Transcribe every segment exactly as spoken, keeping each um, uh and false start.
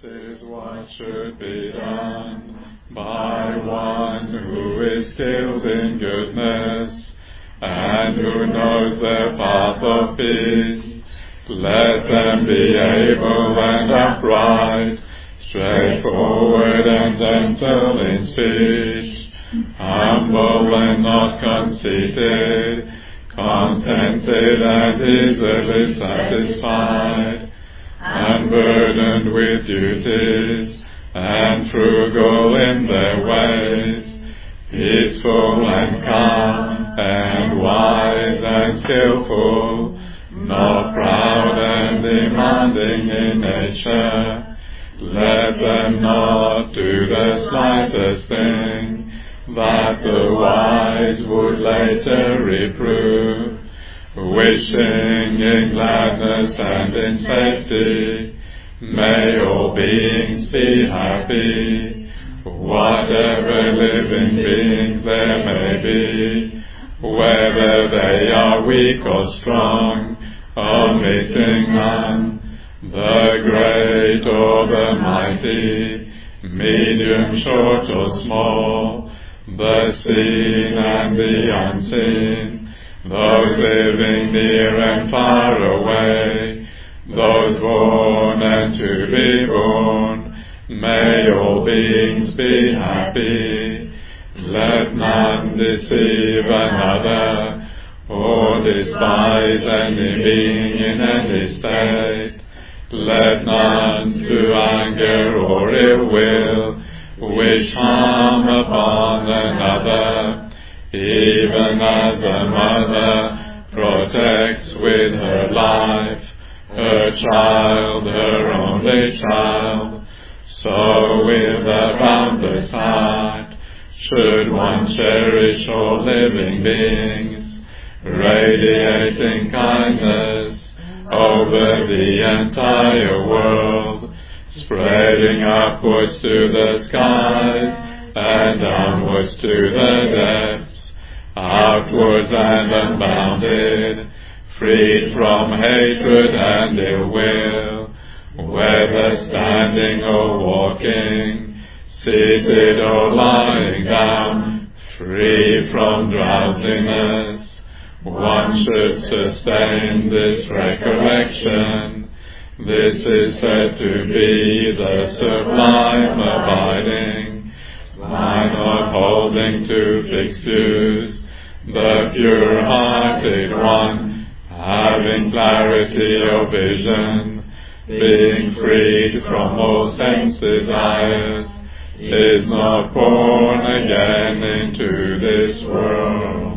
is what should be done by one who is skilled in goodness and who knows the path of peace. Let them be able and upright, straightforward and gentle in speech, humble and not conceited, contented and easily satisfied, unburdened with duties, and frugal in their ways, peaceful and calm, and wise and skillful, not proud and demanding in nature. Let them not do the slightest thing that the wise would later reprove, wishing in gladness and in safety, may all beings be happy, whatever living beings there may be, whether they are weak or strong, omitting none, the great or the mighty, medium, short or small, the seen and the unseen, those living near and far away, those born and to be born, may all beings be happy. Let none deceive another, or despise any being in any state. Let none through anger or ill will wish harm upon another, even as a mother protects with her life her child, her only child, so with a boundless heart should one cherish all living beings, radiating kindness over the entire world, spreading upwards to the skies and downwards to the depths, outwards and unbounded, freed from hatred and ill will, whether standing or walking, seated or lying down, free from drowsiness. One should sustain this recollection. This is said to be the sublime abiding, by not holding to fixed views, the pure-hearted one, having clarity of vision, being freed from all sense desires, is not born again into this world.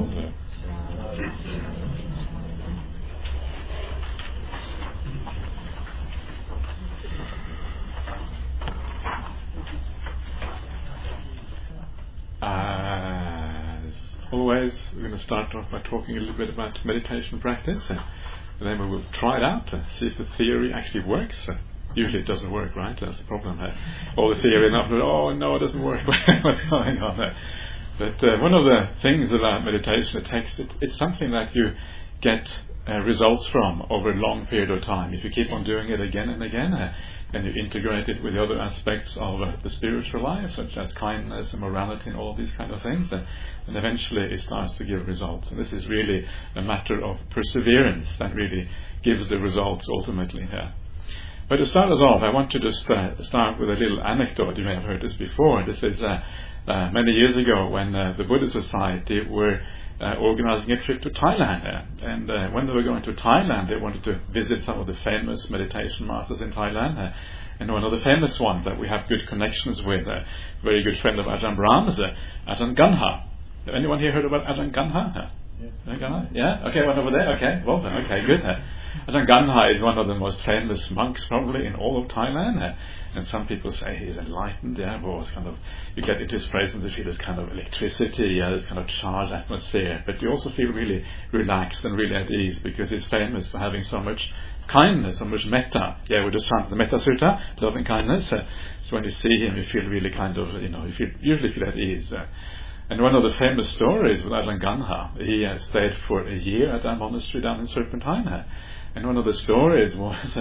As always, we're going to start off by talking a little bit about meditation practice, and then we will try it out to see if the theory actually works. Usually it doesn't work, right? That's the problem. Uh, all the theory enough, oh no, it doesn't work. What's going on there? But uh, one of the things about meditation, it takes, it, it's something that you get uh, results from over a long period of time. If you keep on doing it again and again, uh, and you integrate it with the other aspects of uh, the spiritual life, such as kindness and morality and all these kind of things, uh, and eventually it starts to give results. And this is really a matter of perseverance that really gives the results ultimately here. But to start us off, I want to just uh, start with a little anecdote. You may have heard this before. This is uh, uh, many years ago when uh, the Buddhist Society were uh, organizing a trip to Thailand. Uh, and uh, when they were going to Thailand, they wanted to visit some of the famous meditation masters in Thailand. Uh, and one of the famous ones that we have good connections with, a very good friend of Ajahn Brahm's, uh, Ajahn Ganha. Have anyone here heard about Ajahn Ganha? Yeah. yeah? Okay, one over there? Okay, well then, okay, good. Uh, Ajahn Ganha is one of the most famous monks probably in all of Thailand, uh, and some people say he's enlightened, yeah, but it's kind of, you get into his presence, you feel this kind of electricity, yeah, this kind of charged atmosphere, but you also feel really relaxed and really at ease because he's famous for having so much kindness, so much metta. Yeah, we just chanted the Metta Sutta, loving kindness, uh, so when you see him you feel really kind of, you know, you feel, usually feel at ease. Uh, And one of the famous stories with Ajahn Ganha, he uh, stayed for a year at that monastery down in Serpentine. And one of the stories was uh,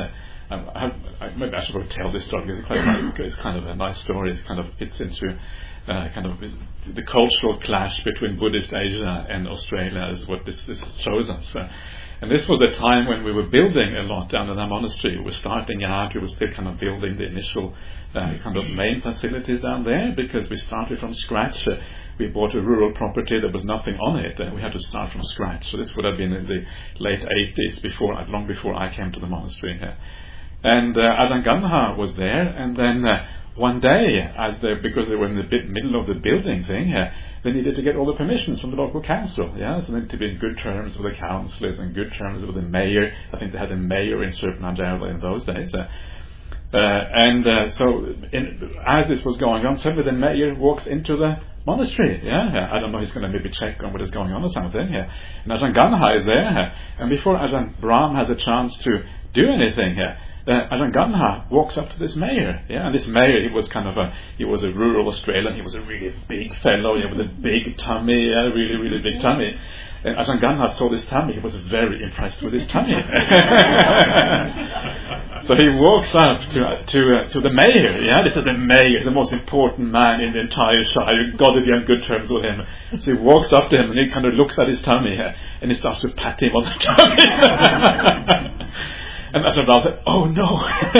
Um, I have, I, maybe I should probably tell this story because it's, quite nice, it's kind of a nice story. It kind of fits into uh, kind of the cultural clash between Buddhist Asia and Australia is what this, this shows us. Uh, and this was the time when we were building a lot down in our monastery. We were starting out, we were still kind of building the initial uh, kind of main facilities down there because we started from scratch. Uh, we bought a rural property, there was nothing on it, and we had to start from scratch. So this would have been in the late eighties, before, long before I came to the monastery here. And uh, Ajahn Ganha was there, and then uh, one day, as they, because they were in the bit middle of the building thing, uh, they needed to get all the permissions from the local council. Yeah, so they needed to be in good terms with the councillors and good terms with the mayor. I think they had a mayor in Surpanajara in those days. Uh, uh, and uh, so, in, as this was going on, suddenly the mayor walks into the monastery. Yeah, I don't know. He's going to maybe check on what is going on or something. Yeah, and Ajahn Ganha is there, and before Ajahn Brahm has a chance to do anything here. Uh, Ajahn Ganha walks up to this mayor, yeah, and this mayor, he was kind of a, he was a rural Australian, he was a really big fellow, yeah, with a big tummy, yeah, really, really big tummy. And Ajahn Ganha saw this tummy, he was very impressed with his tummy. So he walks up to to uh, to the mayor, yeah, this is the mayor, the most important man in the entire Shire, got to be on good terms with him. So he walks up to him and he kind of looks at his tummy, yeah, and he starts to pat him on the tummy. And Ajahn Brahm said, oh no,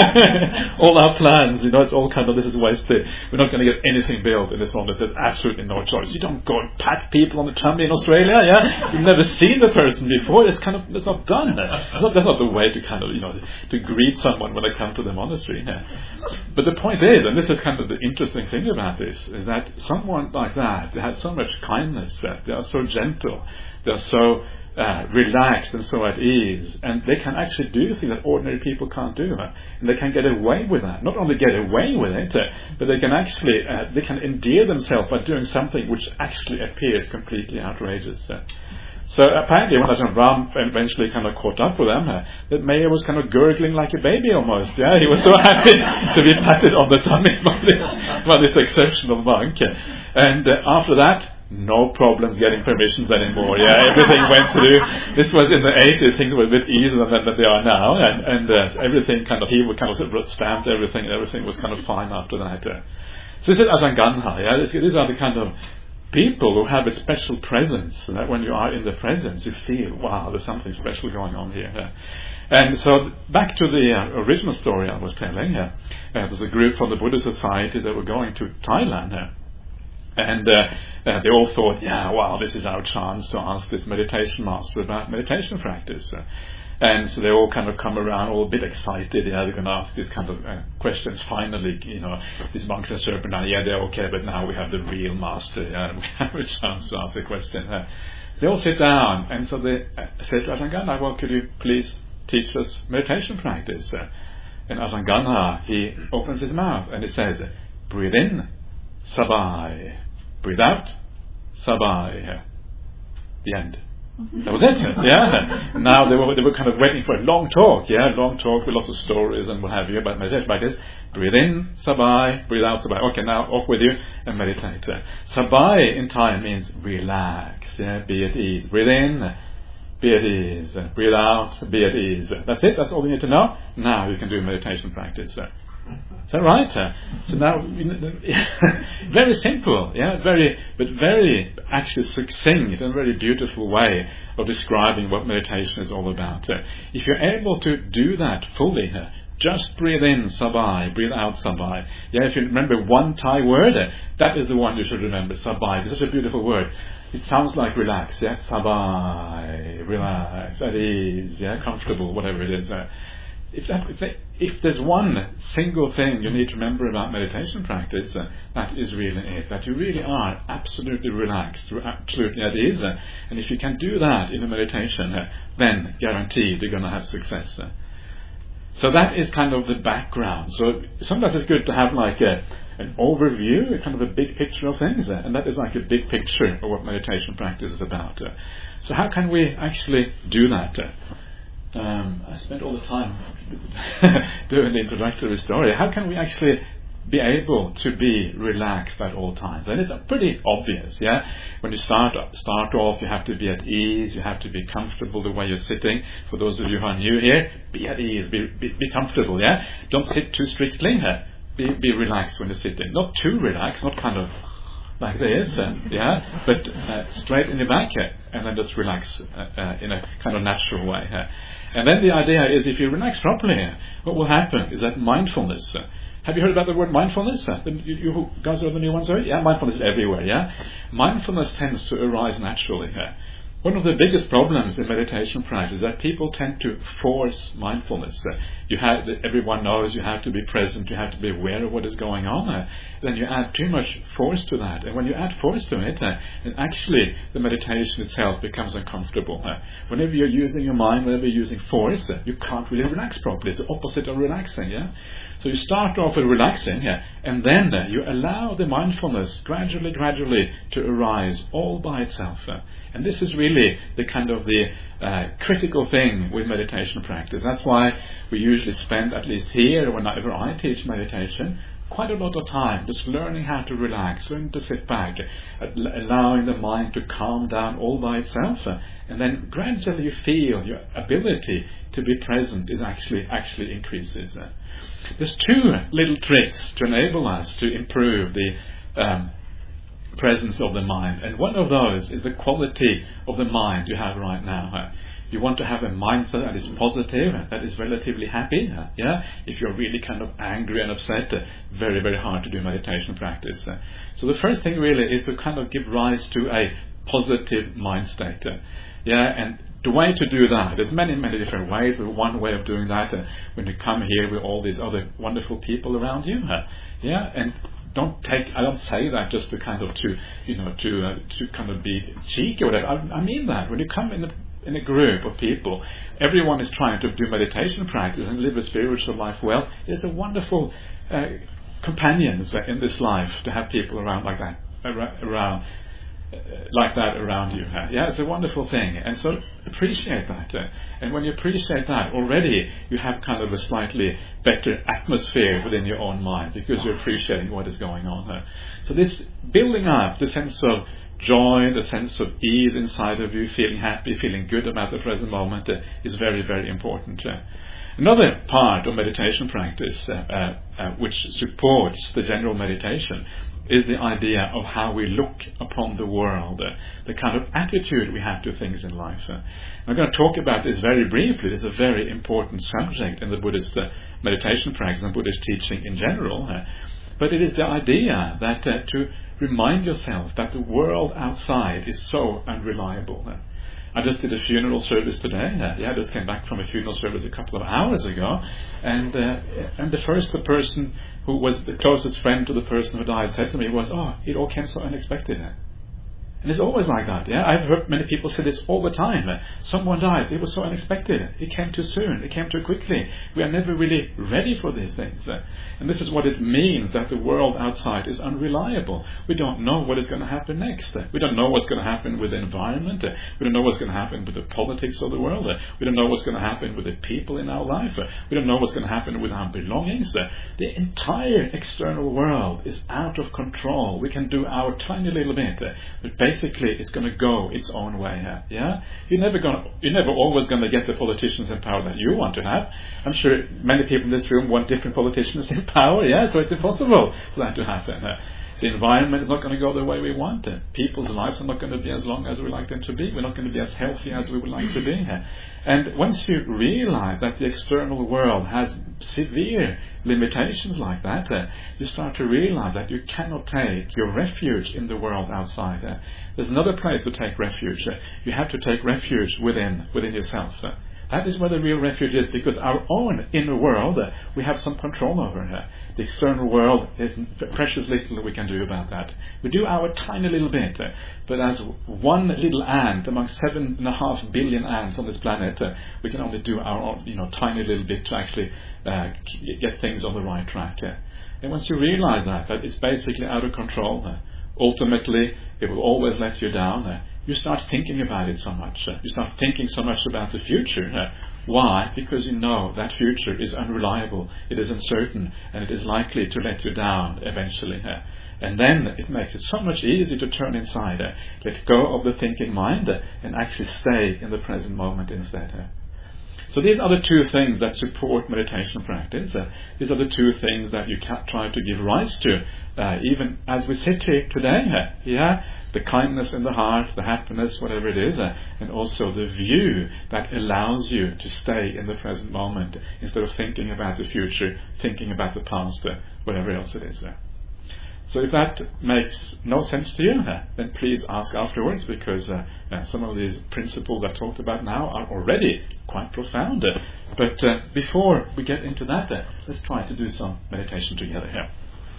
all our plans, you know, it's all kind of, this is wasted. We're not going to get anything built in this one. There's absolutely no choice. You don't go and pat people on the tummy in Australia, yeah? You've never seen the person before. It's kind of, it's not done. It's not, that's not the way to kind of, you know, to greet someone when they come to the monastery. Yeah? But the point is, and this is kind of the interesting thing about this, is that someone like that, they have so much kindness, that they are so gentle, they are so Uh, relaxed and so at ease, and they can actually do things that ordinary people can't do, uh, and they can get away with that. Not only get away with it, uh, but they can actually uh, they can endear themselves by doing something which actually appears completely outrageous. Uh. So apparently, when Ajahn Brahm eventually kind of caught up with them, uh, the mayor was kind of gurgling like a baby almost. Yeah, he was so happy to be patted on the tummy by this by this exceptional monk, uh, and uh, after that, no problems getting permissions anymore. Yeah, everything went through. This was in the eighties. Things were a bit easier than, than they are now, and and uh, everything kind of he would kind of stamped everything, and everything was kind of fine after that. Uh. So this is Ajahn Ganha. Yeah, this, these are the kind of people who have a special presence. So that when you are in the presence, you feel, wow, there's something special going on here. Uh. And so back to the uh, original story I was telling. Uh, uh, there's a group from the Buddhist Society that were going to Thailand. Uh, And uh, uh, they all thought, yeah, wow, this is our chance to ask this meditation master about meditation practice. Uh, and so they all kind of come around, all a bit excited. Yeah, they're going to ask these kind of uh, questions. Finally, you know, these monks and serpent, yeah, they're okay, but now we have the real master. Yeah, we have a chance to ask the question. Uh, they all sit down, and so they uh, say to Ajahn Ganha, well, could you please teach us meditation practice? Uh, and Ajahn Ganha, he opens his mouth and he says, breathe in, sabai. Breathe out, sabai. The end. That was it. Yeah. Now they were they were kind of waiting for a long talk. Yeah, long talk with lots of stories and what have you about meditation like this. Breathe in, sabai. Breathe out, sabai. Okay, now off with you and meditate. Sabai in Thai means relax. Yeah, be at ease. Breathe in, be at ease. Breathe out, be at ease. That's it. That's all you need to know. Now you can do meditation practice. Is that right? Uh, so now, very simple, yeah, very, but very actually succinct and very beautiful way of describing what meditation is all about. Uh, if you're able to do that fully, uh, just breathe in, sabai, breathe out, sabai. Yeah, if you remember one Thai word, uh, that is the one you should remember, sabai. It's such a beautiful word. It sounds like relax, yeah, sabai, relax, at ease, yeah, comfortable, whatever it is. Uh, If, that, if, that, if there's one single thing you need to remember about meditation practice, uh, that is really it. That you really are absolutely relaxed, absolutely at ease. Uh, and if you can do that in a meditation, uh, then guaranteed you're going to have success. Uh. So that is kind of the background. So sometimes it's good to have like a, an overview, a kind of a big picture of things. Uh, and that is like a big picture of what meditation practice is about. Uh. So how can we actually do that? Uh, Um, I spent all the time doing the introductory story. How can we actually be able to be relaxed at all times. And it's pretty obvious, yeah? When you start start off, you have to be at ease, you have to be comfortable the way you're sitting. For those of you who are new here, be at ease, be, be, be comfortable, yeah? Don't sit too strictly, uh, be, be relaxed when you're sitting. Not too relaxed, not kind of like this, uh, yeah? But uh, straight in the back, uh, and then just relax uh, uh, in a kind of natural way. Uh. And then the idea is, if you relax properly, uh, what will happen is that mindfulness, uh, have you heard about the word mindfulness? Uh, the, you, you guys are the new ones, right? Yeah, mindfulness is everywhere, yeah? Mindfulness tends to arise naturally. Uh. One of the biggest problems in meditation practice is that people tend to force mindfulness. Uh, you have, everyone knows you have to be present, you have to be aware of what is going on. Uh, then you add too much force to that. And when you add force to it, uh, then actually the meditation itself becomes uncomfortable. Uh, whenever you're using your mind, whenever you're using force, uh, you can't really relax properly. It's the opposite of relaxing, yeah? So you start off with relaxing, yeah, and then uh, you allow the mindfulness gradually, gradually to arise all by itself. Uh, and this is really the kind of the uh, critical thing with meditation practice. That's why we usually spend, at least here, whenever I teach meditation, quite a lot of time just learning how to relax, learning to sit back, uh, allowing the mind to calm down all by itself, uh, and then gradually you feel your ability to be present is actually actually increases. Uh, there's two little tricks to enable us to improve the um, presence of the mind, and one of those is the quality of the mind you have right now. Uh, You want to have a mindset that is positive, that is relatively happy. Uh, yeah, if you're really kind of angry and upset, uh, very, very hard to do meditation practice. Uh, so the first thing really is to kind of give rise to a positive mind state. Uh, yeah, and the way to do that, there's many, many different ways. But one way of doing that, uh, when you come here with all these other wonderful people around you, uh, yeah, and don't take. I don't say that just to kind of to, you know, to uh, to kind of be cheeky or whatever. I, I mean that when you come in the in a group of people, everyone is trying to do meditation practice and live a spiritual life well. It's a wonderful uh, companions in this life to have people around like that, around uh, like that around you. Yeah, it's a wonderful thing, and so appreciate that. Uh, and when you appreciate that, already you have kind of a slightly better atmosphere within your own mind because you're appreciating what is going on. Uh, so this building up the sense of joy, the sense of ease inside of you, feeling happy, feeling good about the present moment, uh, is very, very important. Uh, another part of meditation practice, uh, uh, uh, which supports the general meditation, is the idea of how we look upon the world, uh, the kind of attitude we have to things in life. Uh, I'm going to talk about this very briefly. It's a very important subject in the Buddhist uh, meditation practice and Buddhist teaching in general. Uh, but it is the idea that uh, to remind yourself that the world outside is so unreliable. Uh, I just did a funeral service today. Uh, yeah, I just came back from a funeral service a couple of hours ago, and uh, and the first the person who was the closest friend to the person who died said to me was, "Oh, it all came so unexpected." Uh. And it's always like that. Yeah, I've heard many people say this all the time. Uh, someone died. It was so unexpected. It came too soon. It came too quickly. We are never really ready for these things. Uh, and this is what it means that the world outside is unreliable. We don't know what is going to happen next. Uh, we don't know what's going to happen with the environment. Uh, we don't know what's going to happen with the politics of the world. Uh, we don't know what's going to happen with the people in our life. Uh, we don't know what's going to happen with our belongings. Uh, the entire external world is out of control. We can do our tiny little bit, uh, but basically it's going to go its own way. Uh, yeah, you're never going. You're never always going to get the politicians in power that you want to have. I'm sure many people in this room want different politicians in power, yeah, so it's impossible for that to happen. Uh, the environment is not going to go the way we want it. People's lives are not going to be as long as we like them to be. We're not going to be as healthy as we would like to be. Uh, and once you realize that the external world has severe limitations like that, uh, you start to realize that you cannot take your refuge in the world outside. Uh, there's another place to take refuge. Uh, you have to take refuge within, within yourself. Uh, That is where the real refuge is, because our own inner world, uh, we have some control over. Uh, the external world, is precious little we can do about that. We do our tiny little bit, uh, but as one little ant among seven and a half billion ants on this planet, uh, we can only do our own, you know, tiny little bit to actually uh, get things on the right track. Uh. And once you realize that, that it's basically out of control, uh, ultimately it will always let you down. Uh, You start thinking about it so much. Uh, you start thinking so much about the future. Uh, Why? Because you know that future is unreliable, it is uncertain, and it is likely to let you down eventually. Uh, and then it makes it so much easier to turn inside, uh, let go of the thinking mind, uh, and actually stay in the present moment instead. Uh. So these are the two things that support meditation practice. Uh, these are the two things that you can try to give rise to, uh, even as we sit here today. Uh, yeah, the kindness in the heart, the happiness, whatever it is, uh, and also the view that allows you to stay in the present moment instead of thinking about the future, thinking about the past, uh, whatever else it is. Uh. So if that makes no sense to you, uh, then please ask afterwards, because uh, uh, some of these principles I talked about now are already quite profound. Uh, but uh, before we get into that, uh, let's try to do some meditation together here.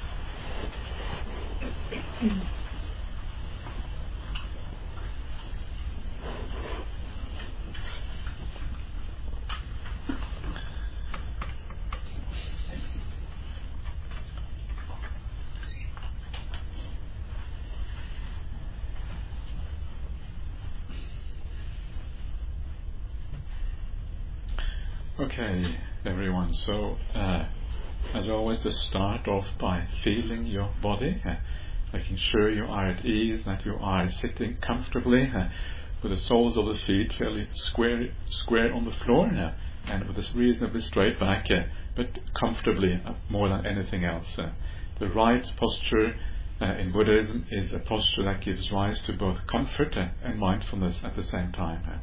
Okay, everyone, so uh, as always, to start off by feeling your body, uh, making sure you are at ease, that you are sitting comfortably uh, with the soles of the feet fairly square square on the floor, uh, and with a reasonably straight back, uh, but comfortably uh, more than anything else. Uh, the right posture uh, in Buddhism is a posture that gives rise to both comfort uh, and mindfulness at the same time. Uh.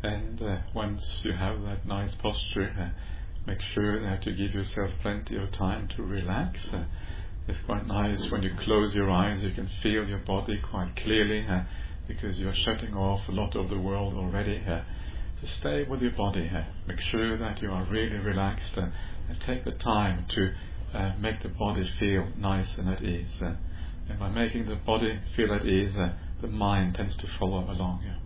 And uh, once you have that nice posture, uh, make sure that you give yourself plenty of time to relax. Uh, it's quite nice when you close your eyes, you can feel your body quite clearly uh, because you're shutting off a lot of the world already. Uh, so stay with your body. Uh, make sure that you are really relaxed uh, and take the time to uh, make the body feel nice and at ease. Uh, and by making the body feel at ease, uh, the mind tends to follow along. Yeah.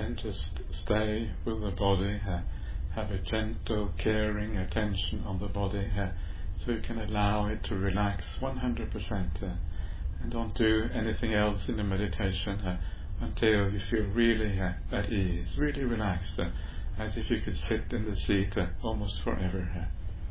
and just stay with the body, uh, have a gentle, caring attention on the body, uh, so you can allow it to relax one hundred percent, uh, and don't do anything else in the meditation uh, until you feel really uh, at ease, really relaxed, uh, as if you could sit in the seat uh, almost forever. Uh.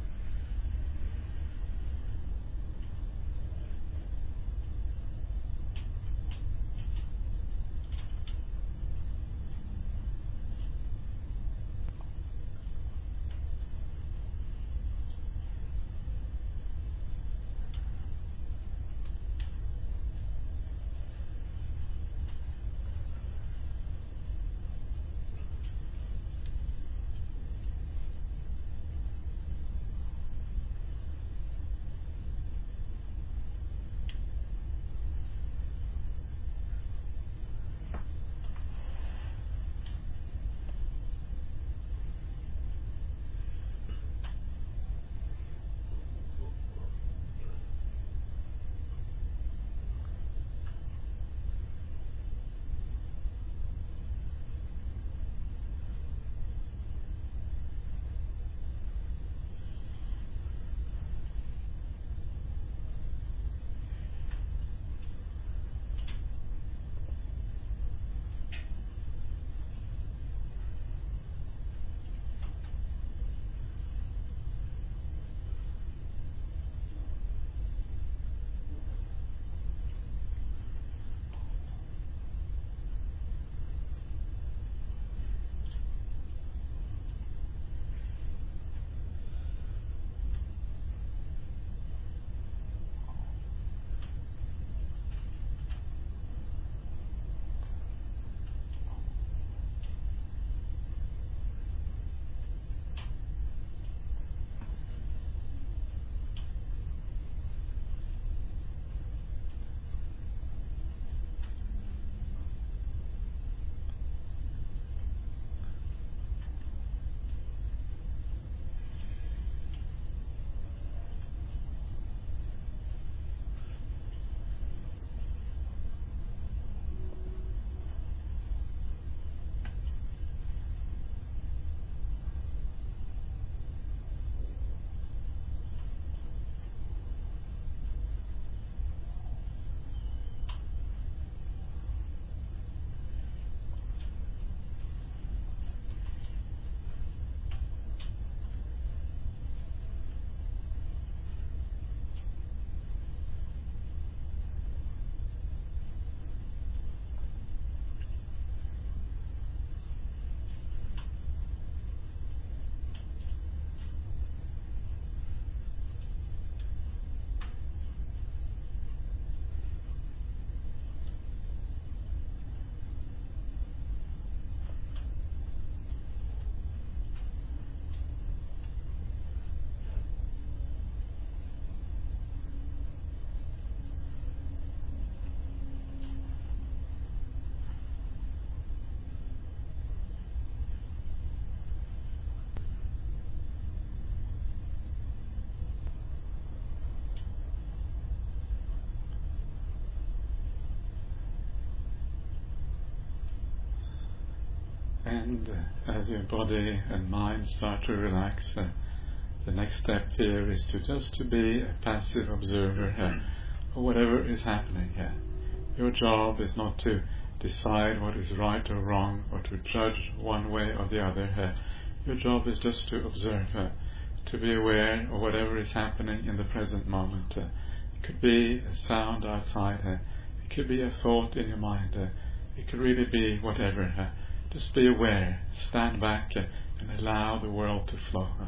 And uh, as your body and mind start to relax, uh, the next step here is to just to be a passive observer uh, of whatever is happening here. Your job is not to decide what is right or wrong, or to judge one way or the other. Uh, your job is just to observe, uh, to be aware of whatever is happening in the present moment. Uh, it could be a sound outside, uh, it could be a thought in your mind, uh, it could really be whatever. Uh, just be aware, stand back uh, and allow the world to flow. Uh.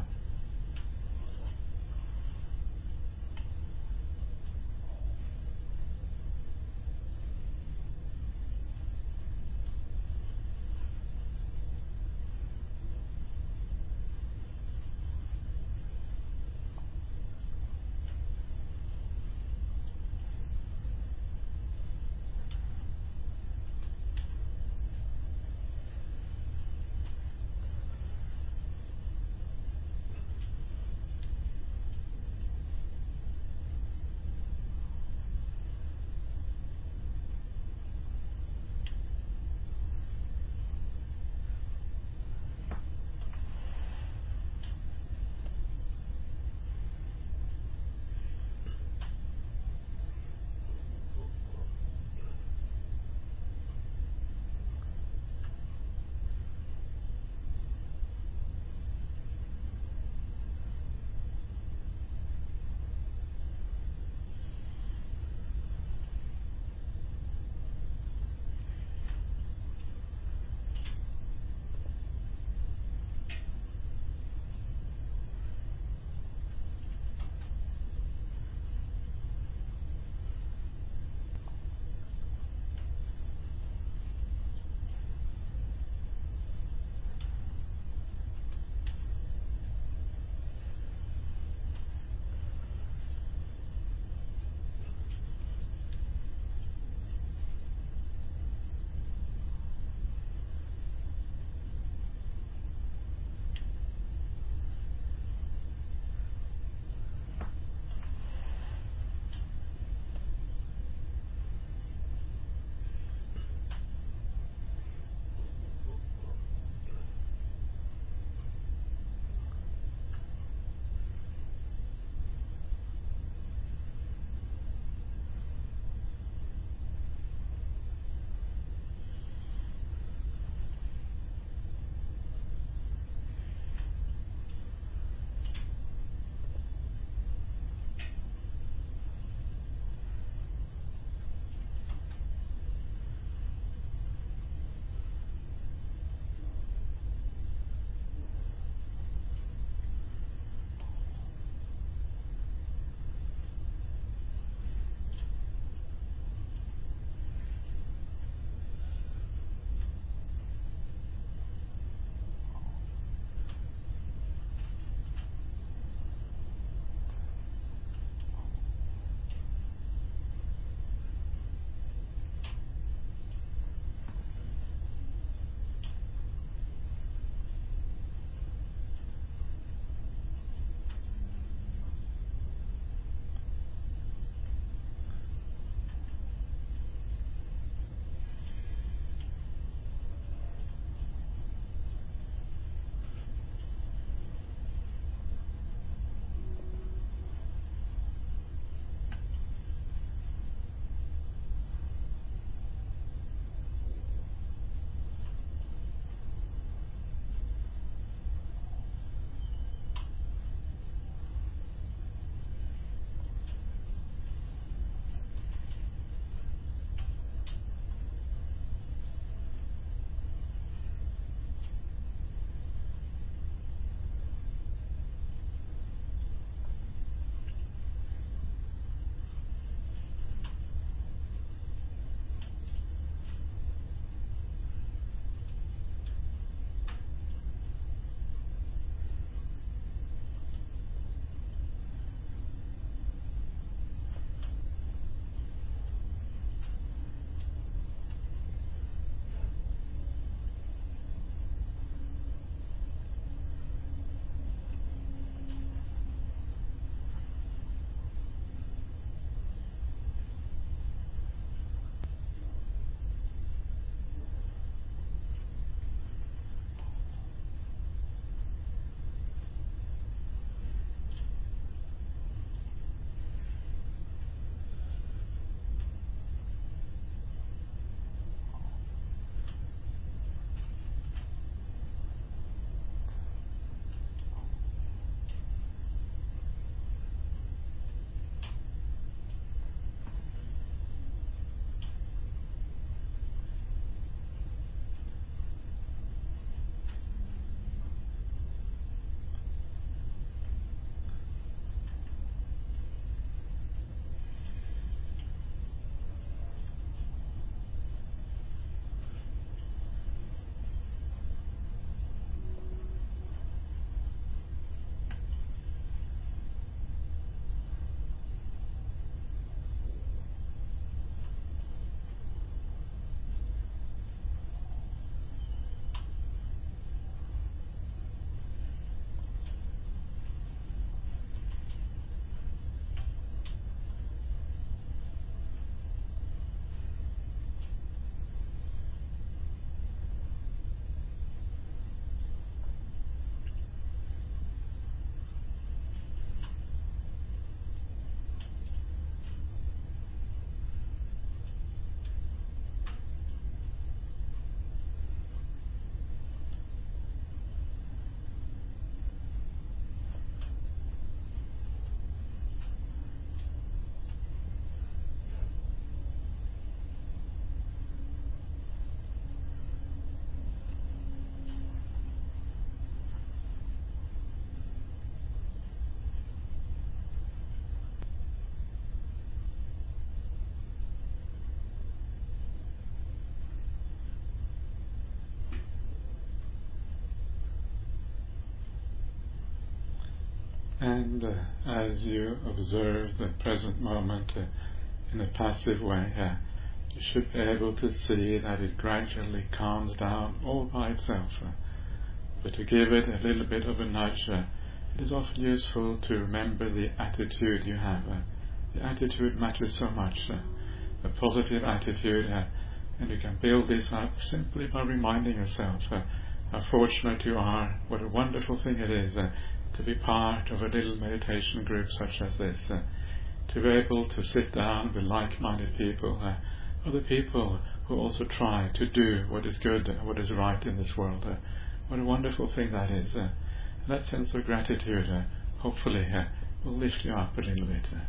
And uh, as you observe the present moment uh, in a passive way, uh, you should be able to see that it gradually calms down all by itself. Uh, but to give it a little bit of a nudge, uh, it is often useful to remember the attitude you have. Uh, the attitude matters so much. Uh, a positive attitude, uh, and you can build this up simply by reminding yourself uh, how fortunate you are, what a wonderful thing it is uh, to be part of a little meditation group such as this, uh, to be able to sit down with like-minded people, uh, other people who also try to do what is good and what is right in this world. Uh, what a wonderful thing that is. Uh, and that sense of gratitude uh, hopefully uh, will lift you up a little bit. Uh.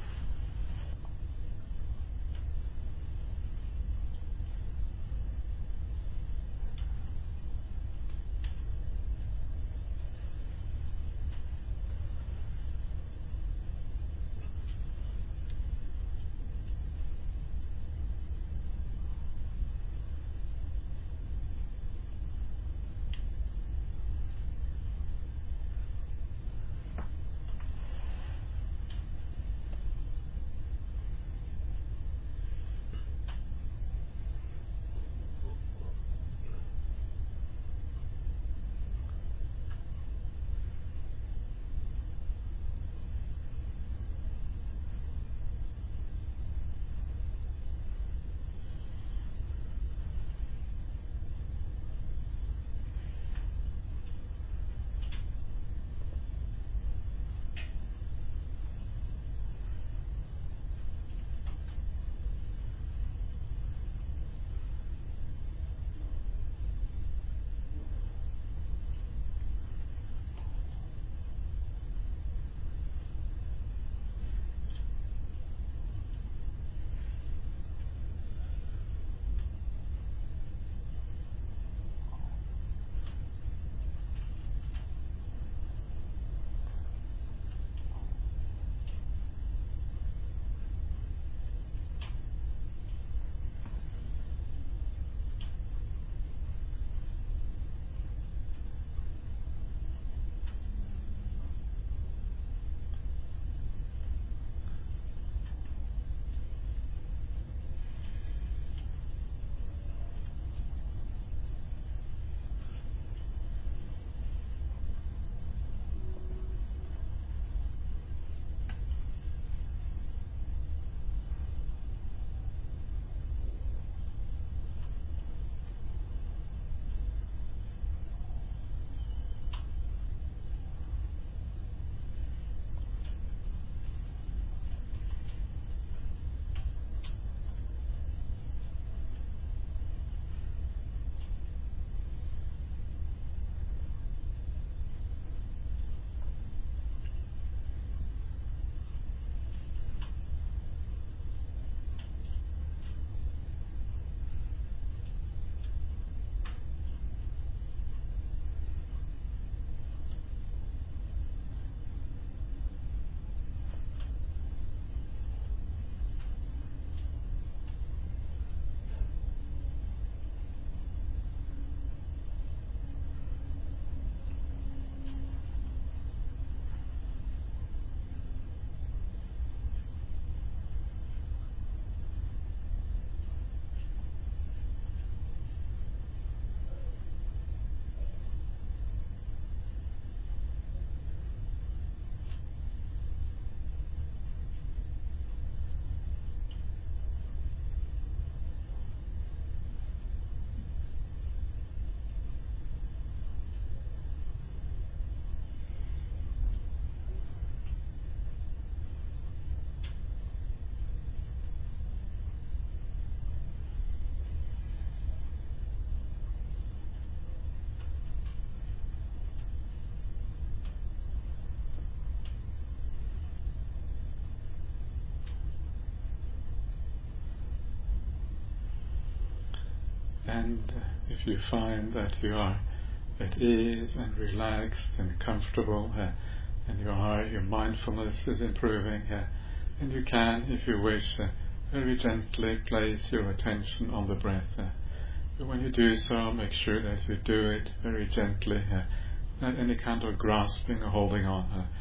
And uh, if you find that you are at ease and relaxed and comfortable, uh, and you are, your mindfulness is improving, uh, and you can, if you wish, uh, very gently place your attention on the breath. Uh, but when you do so, make sure that you do it very gently, uh, not any kind of grasping or holding on, uh,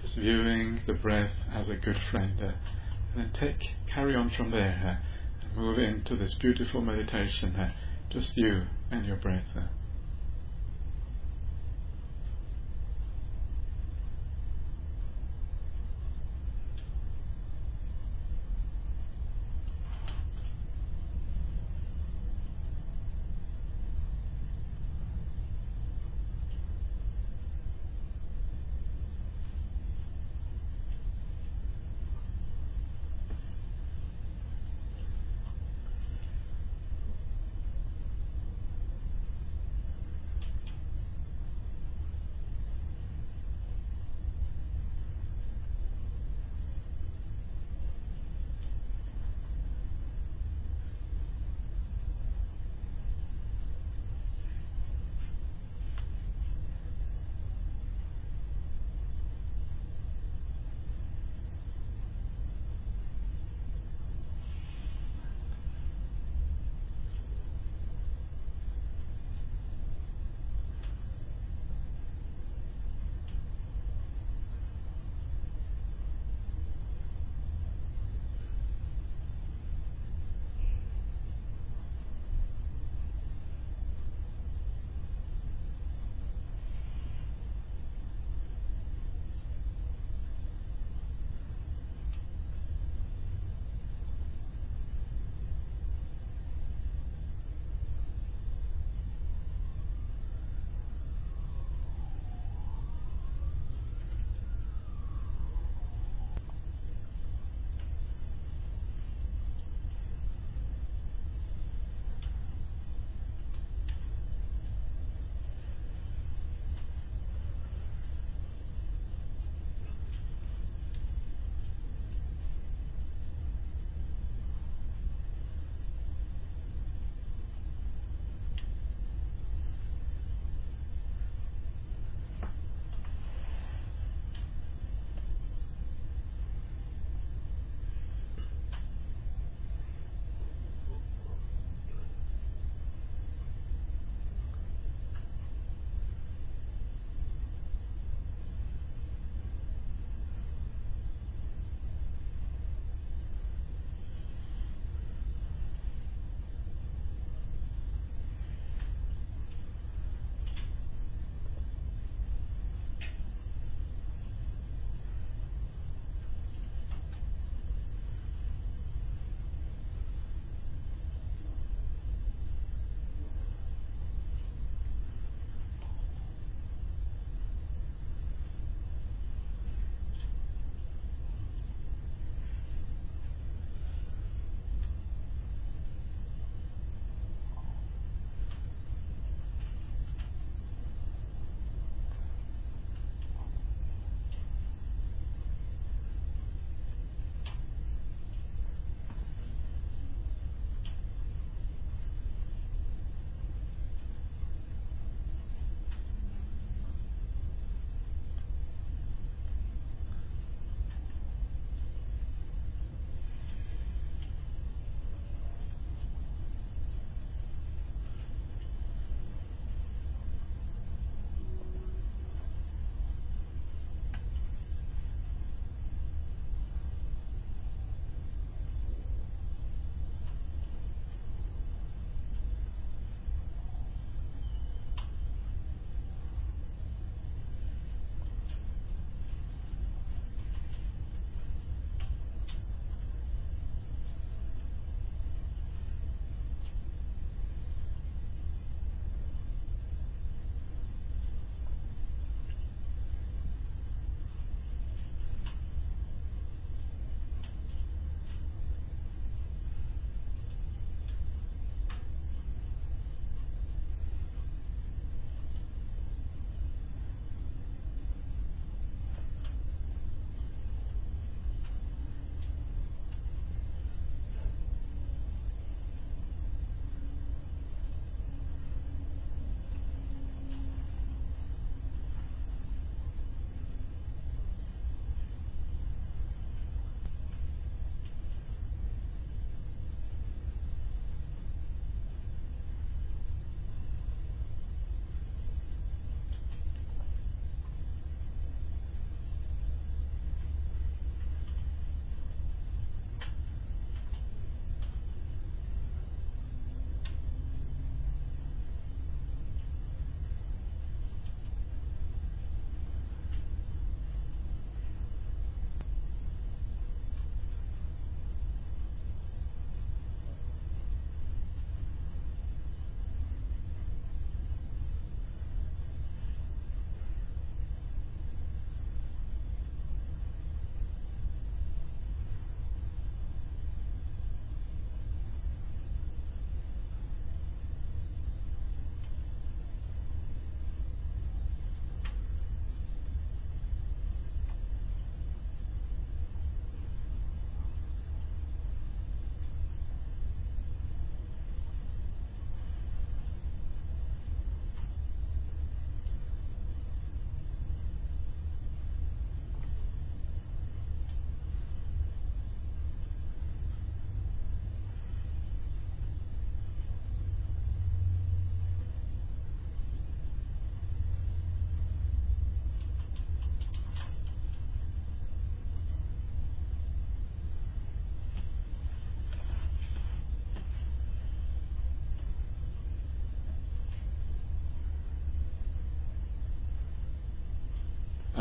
just viewing the breath as a good friend, uh, and then take carry on from there uh, and move into this beautiful meditation, uh, just you and your breath. Uh.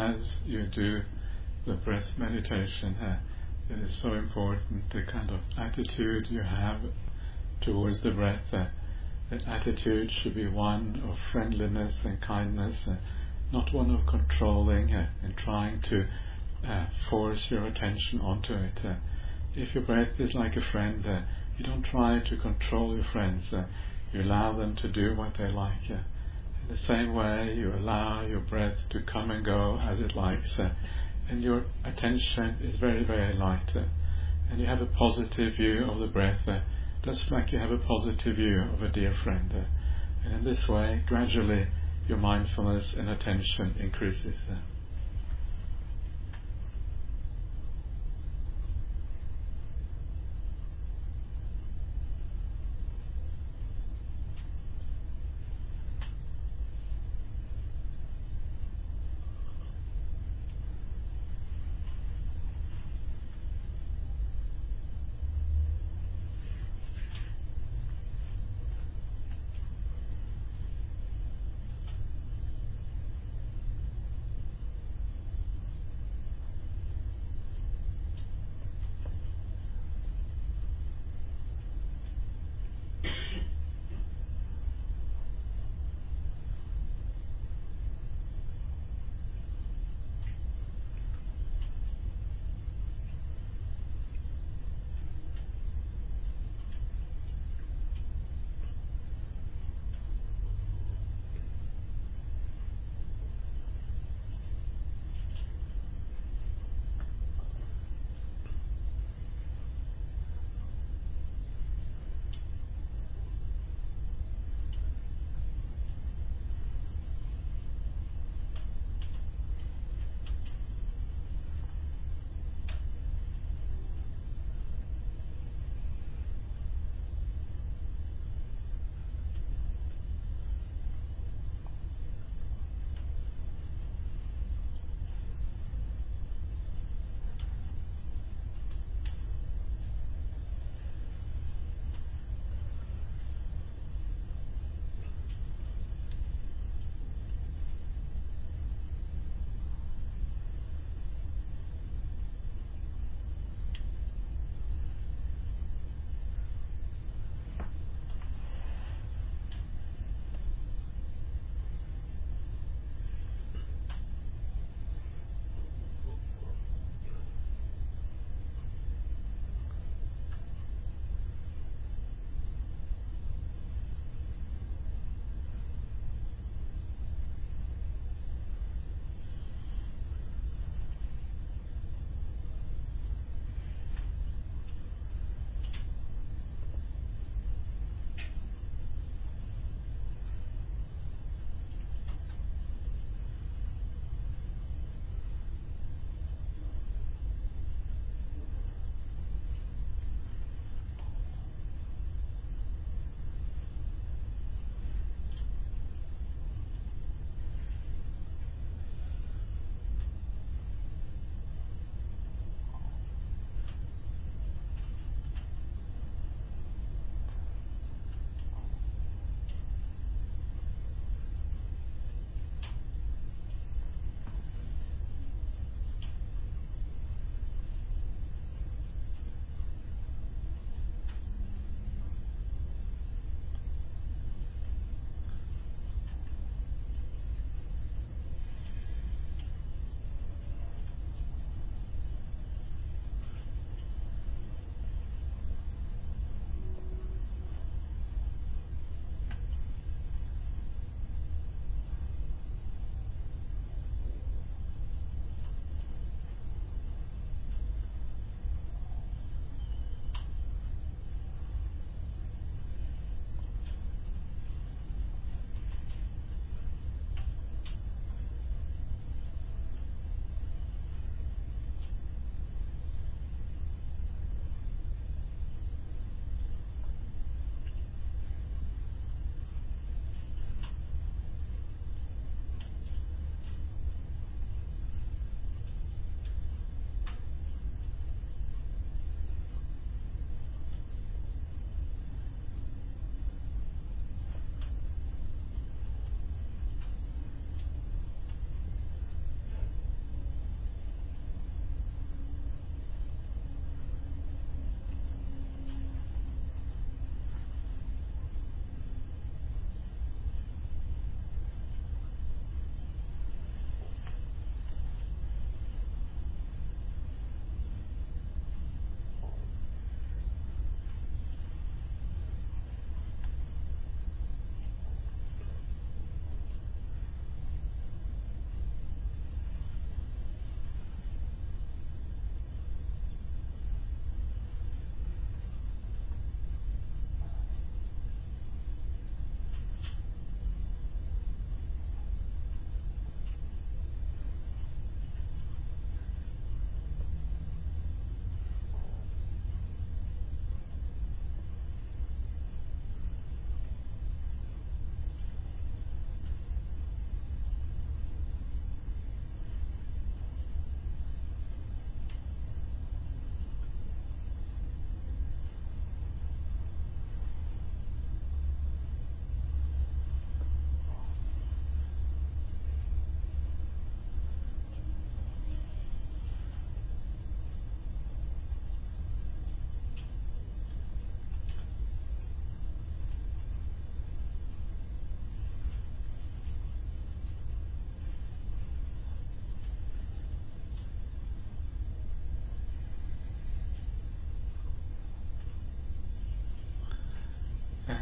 as you do the breath meditation, uh, it is so important the kind of attitude you have towards the breath. Uh, that attitude should be one of friendliness and kindness, uh, not one of controlling uh, and trying to uh, force your attention onto it. Uh, if your breath is like a friend, uh, you don't try to control your friends. Uh, you allow them to do what they like. Uh, in the same way, you allow your breath to come and go as it likes, uh, and your attention is very, very light. Uh, and you have a positive view of the breath, uh, just like you have a positive view of a dear friend. Uh, and in this way, gradually, your mindfulness and attention increases. Uh.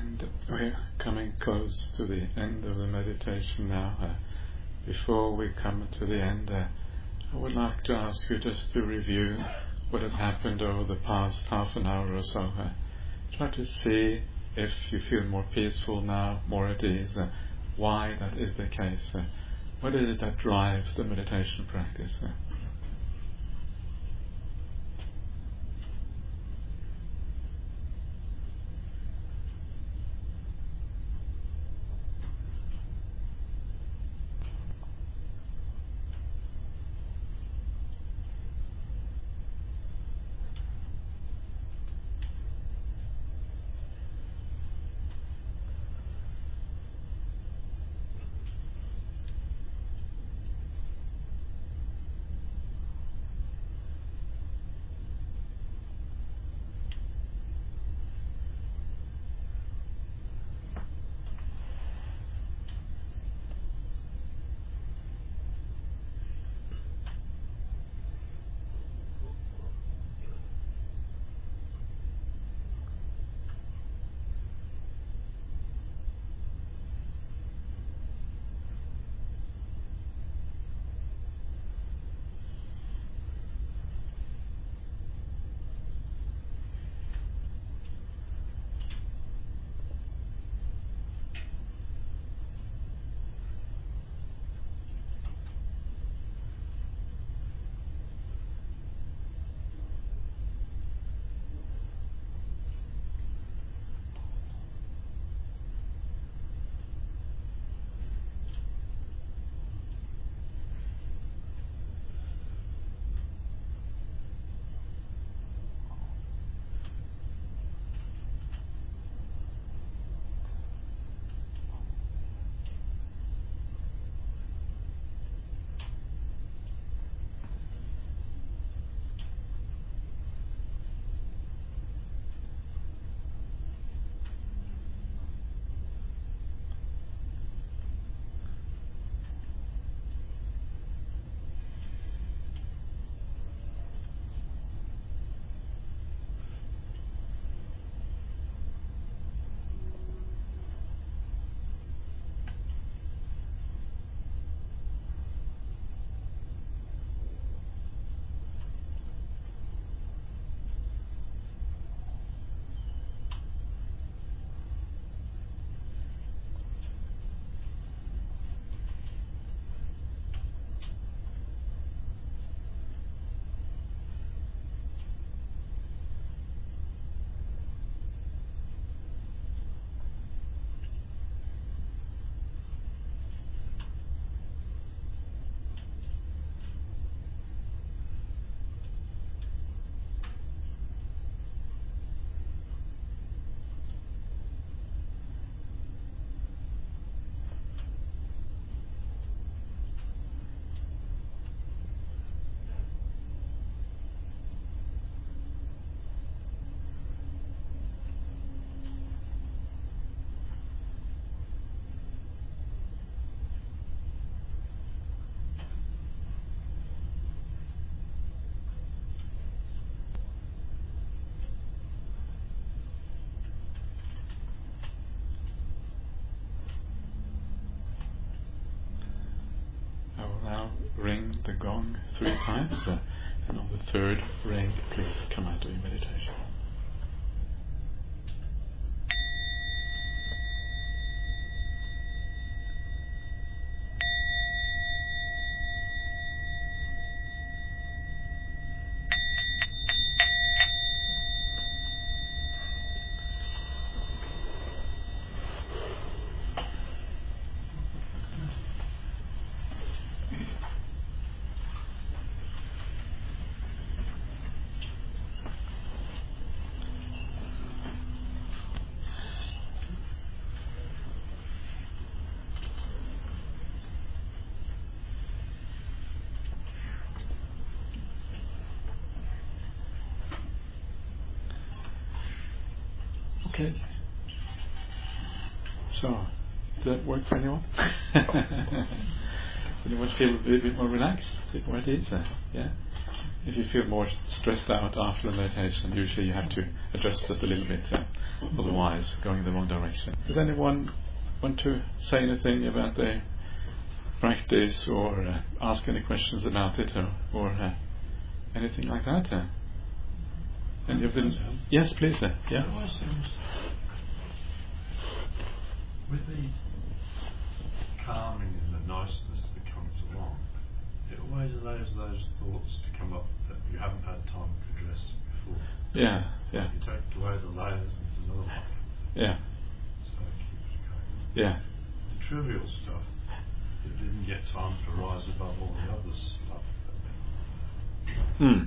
And we're coming close to the end of the meditation now. Uh, before we come to the end, uh, I would like to ask you just to review what has happened over the past half an hour or so. Uh, try to see if you feel more peaceful now, more at ease, uh, why that is the case. Uh, what is it that drives the meditation practice? Uh, Now ring the gong three times, uh, and on the third ring, please come out of your meditation. Okay. So, did that work for anyone? Anyone feel a little bit more relaxed, a bit more at ease? Uh, yeah. If you feel more stressed out after the meditation, usually you have to adjust just a little bit. Uh, otherwise going in the wrong direction. Does anyone want to say anything about the practice, or uh, ask any questions about it, or, or uh, anything like that? Uh, and you've been, yes, please. Uh, yeah. With the calming and the niceness that comes along, it always allows those thoughts to come up that you haven't had time to address before. Yeah, yeah. You take away the layers and there's another one. Yeah. So it keeps going. Yeah. The trivial stuff, it didn't get time to rise above all the other stuff. Hmm.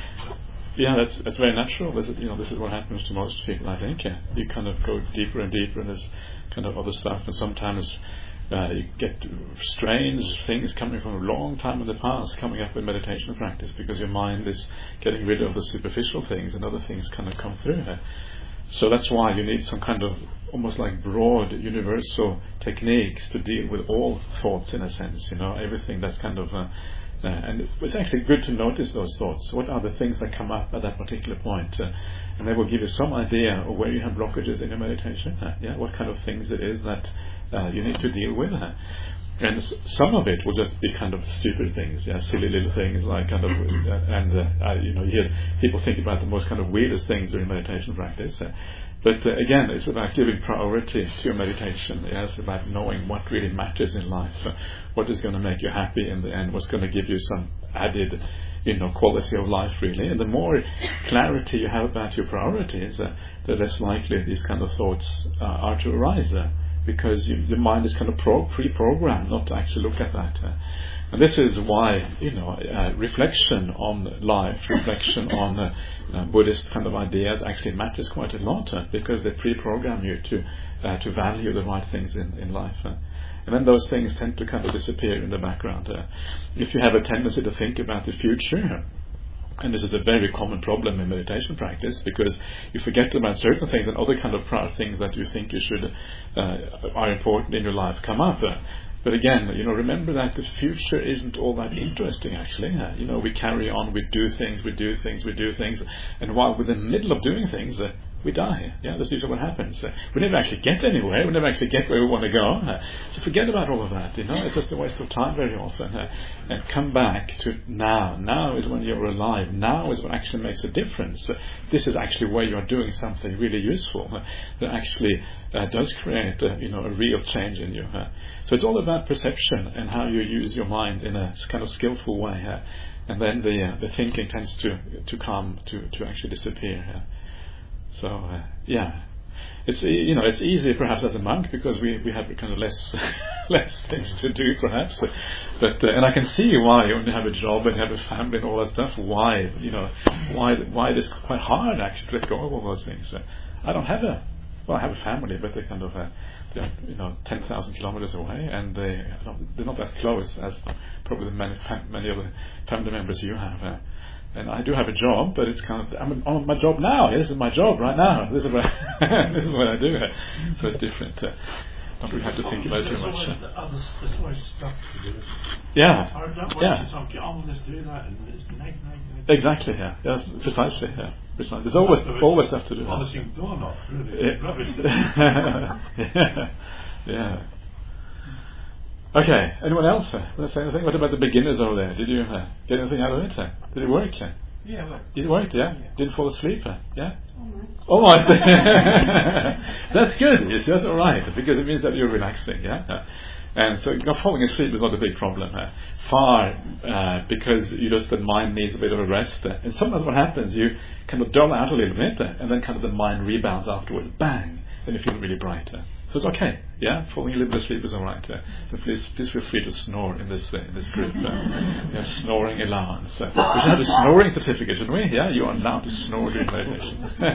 Yeah, that's that's very natural. This is, you know, this is what happens to most people, I think. Yeah. You kind of go deeper and deeper, and there's kind of other stuff, and sometimes uh, you get strange things coming from a long time in the past coming up in meditation practice, because your mind is getting rid of the superficial things, and other things kind of come through. Uh, so that's why you need some kind of almost like broad, universal techniques to deal with all thoughts, in a sense. You know, everything that's kind of. Uh, Uh, and it's actually good to notice those thoughts. What are the things that come up at that particular point? Uh, and they will give you some idea of where you have blockages in your meditation. Uh, yeah, what kind of things it is that uh, you need to deal with. Uh, and s- some of it will just be kind of stupid things, yeah, silly little things like kind of, uh, and uh, uh, you know, you hear people think about the most kind of weirdest things during meditation practice. Uh, But uh, again, it's about giving priority to your meditation. Yeah, it's about knowing what really matters in life, uh, what is going to make you happy in the end, what's going to give you some added, you know, quality of life, really. And the more clarity you have about your priorities, uh, the less likely these kind of thoughts uh, are to arise, uh, because you, your mind is kind of pro- pre-programmed not to actually look at that. Uh, And this is why, you know, uh, reflection on life, reflection on uh, uh, Buddhist kind of ideas actually matters quite a lot, uh, because they pre-program you to uh, to value the right things in, in life. Uh, and then those things tend to kind of disappear in the background. Uh, if you have a tendency to think about the future, and this is a very common problem in meditation practice, because you forget about certain things and other kind of prior things that you think you should uh, are important in your life come up. Uh, But again, you know, remember that the future isn't all that interesting, actually. Uh, you know, we carry on, we do things, we do things, we do things, and while we're in the middle of doing things, uh, we die. Yeah, that's usually what happens. Uh, we never actually get anywhere. We never actually get where we want to go. Uh, so forget about all of that. You know, it's just a waste of time very often. Uh, and come back to now. Now is when you're alive. Now is what actually makes a difference. Uh, this is actually where you're doing something really useful uh, that actually uh, does create, uh, you know, a real change in you. Uh, so it's all about perception and how you use your mind in a kind of skillful way. Uh, and then the uh, the thinking tends to to come to to actually disappear. Uh, So uh, yeah, it's you know it's easy perhaps as a monk, because we, we have kind of less less things to do perhaps, but, but uh, and I can see why you only have a job and have a family and all that stuff. Why you know why why it is quite hard actually to let go of all those things. Uh, I don't have a well I have a family, but they're kind of uh, they're you know ten thousand kilometers away, and they they're not as close as probably many many other family members you have. Uh, And I do have a job, but it's kind of I'm on my job now. Yeah, this is my job right now. This is what this is what I do. So it's different. Uh, don't really have to think about it too much. There's always, there's always stuff to do. Yeah. I don't want Yeah. to talk, get on with this, do that, and it's neg, neg, neg. Exactly. Yeah. Yes. Precisely. Yeah. Precisely. There's always So always stuff to do. Polishing doorknob, really. Yeah. Rubbish. yeah. Yeah. Okay, anyone else? Uh, want to say anything? What about the beginners over there? Did you uh, get anything out of it? Uh, did it work? Uh? Yeah, well. Did it work? Yeah? Yeah. Didn't fall asleep? Uh? Yeah? Almost. Almost. That's good. It's just all right, because it means that you're relaxing. Yeah. Uh, and so not falling asleep is not a big problem. Uh, far, uh, because you just the mind needs a bit of a rest. Uh, and sometimes what happens, you kind of dull out a little bit, uh, and then kind of the mind rebounds afterwards. Bang! Then you feel really bright. Uh. So it's okay, yeah. Falling a little bit asleep is all right. Uh, so please, please feel free to snore in this uh, in this group. Uh, we have snoring allowance. Uh, we should have a snoring certificate, shouldn't we? Yeah, you are allowed to snore during meditation.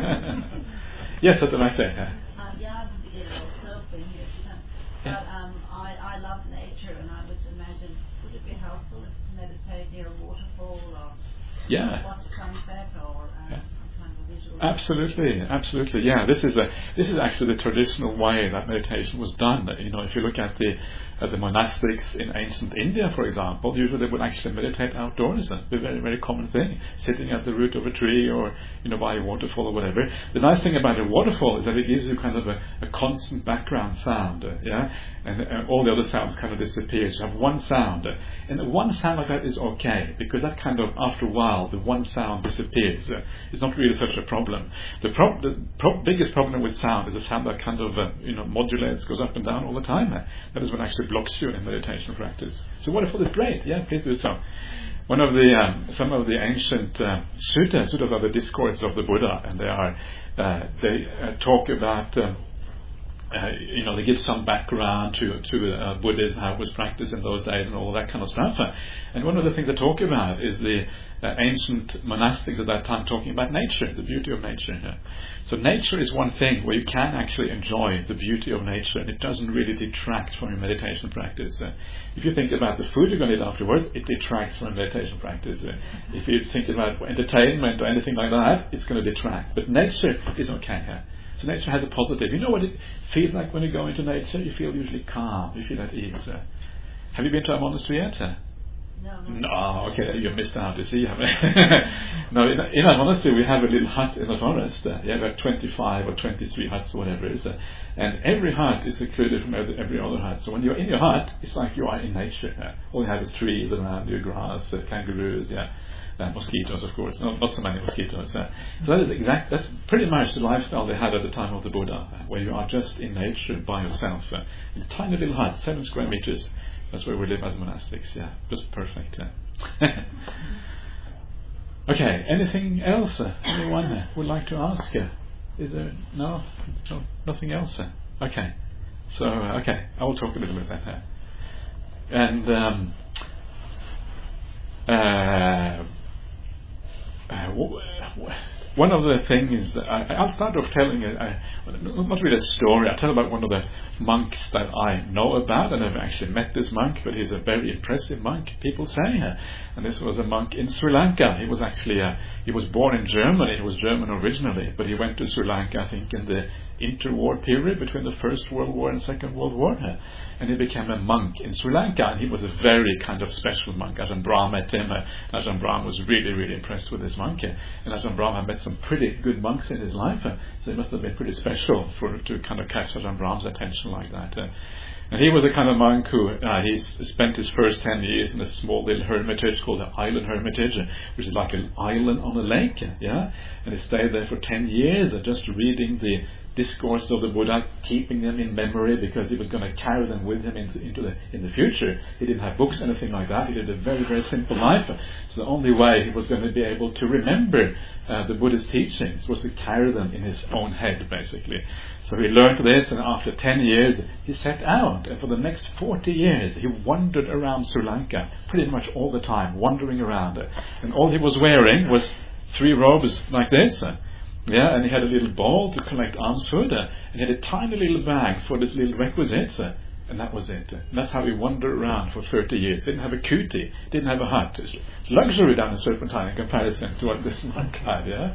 Yes, at the back there. Yeah. Um, yeah, I'm a beginner also, but but um, I I love nature, and I would imagine would it be helpful to meditate near a waterfall or Yeah. watch sunset or um, Yeah. Absolutely, absolutely. Yeah, this is a this is actually the traditional way that meditation was done. You know, if you look at the uh, the monastics in ancient India, for example, usually they would actually meditate outdoors. Uh, a very, very common thing, sitting at the root of a tree or, you know, by a waterfall or whatever. The nice thing about a waterfall is that it gives you kind of a, a constant background sound, uh, yeah, and uh, all the other sounds kind of disappear. You have one sound, uh, and the one sound like that is okay, because that kind of, after a while, the one sound disappears. Uh, it's not really such a problem. The, pro- the pro- biggest problem with sound is a sound that kind of, uh, you know, modulates, goes up and down all the time. Uh, that is what actually blocks you in meditation practice. So waterfall is great. Yeah, please do so. One of the um, some of the ancient uh, suttas, suttas are the discourses of the Buddha, and they are uh, they uh, talk about. Um, Uh, you know, they give some background to to uh, Buddhism, how it was practiced in those days, and all that kind of stuff. Uh, and one of the things they talk about is the uh, ancient monastics at that time talking about nature, the beauty of nature. Uh. So nature is one thing where you can actually enjoy the beauty of nature, and it doesn't really detract from your meditation practice. Uh, if you think about the food you're going to eat afterwards, it detracts from meditation practice. Uh, if you think about entertainment or anything like that, it's going to detract. But nature is okay. Uh. So nature has a positive. You know what it feels like when you go into nature? You feel usually calm. You feel at ease. Uh, have you been to a monastery yet? Uh? No, no. No, okay, you missed out. You see, no, in, in our monastery we have a little hut in the forest. Uh, you have about twenty-five or twenty-three huts, or whatever it is, uh, and every hut is secluded from every, every other hut. So when you're in your hut, it's like you are in nature. Uh, all you have is trees around you, grass, uh, kangaroos, yeah. Uh, mosquitoes, of course, not, not so many mosquitoes. Uh, so that is exact. That's pretty much the lifestyle they had at the time of the Buddha, uh, where you are just in nature by yourself, uh, in a tiny little hut, seven square meters. That's where we live as monastics. Yeah, just perfect. Uh. Okay. Anything else? Uh, anyone uh, would like to ask? Uh, is there no, no, nothing else? Uh? Okay. So uh, okay, I will talk a little bit about that. And. Um, uh, Uh, w- w- one of the things that I, I'll start off telling, a, a, not really a story, I'll tell about one of the monks that I know about. I never actually met this monk, but he's a very impressive monk, people say. Uh, and this was a monk in Sri Lanka. He was actually, uh, he was born in Germany, he was German originally, but he went to Sri Lanka, I think, in the interwar period between the First World War and Second World War. Uh, and he became a monk in Sri Lanka, and he was a very kind of special monk. Ajahn Brahm met him. Uh, Ajahn Brahm was really, really impressed with this monk, uh, and Ajahn Brahm had met some pretty good monks in his life, uh, so it must have been pretty special for to kind of catch Ajahn Brahm's attention like that. Uh, and he was a kind of monk who uh, he spent his first ten years in a small little hermitage called the Island Hermitage, uh, which is like an island on a lake, uh, yeah. And he stayed there for ten years, uh, just reading the discourse of the Buddha, keeping them in memory, because he was going to carry them with him into, into the in the future. He didn't have books, anything like that. He did a very, very simple life. So the only way he was going to be able to remember uh, the Buddha's teachings was to carry them in his own head, basically. So he learned this, and after ten years he set out, and for the next forty years he wandered around Sri Lanka pretty much all the time, wandering around. And all he was wearing was three robes like this. Yeah, and he had a little bowl to collect alms food, uh, and he had a tiny little bag for this little requisites, uh, and that was it. Uh, and that's how he wandered around for thirty years. Didn't have a kuti, didn't have a hut. It's luxury down in Serpentine in comparison to what this monk had, yeah.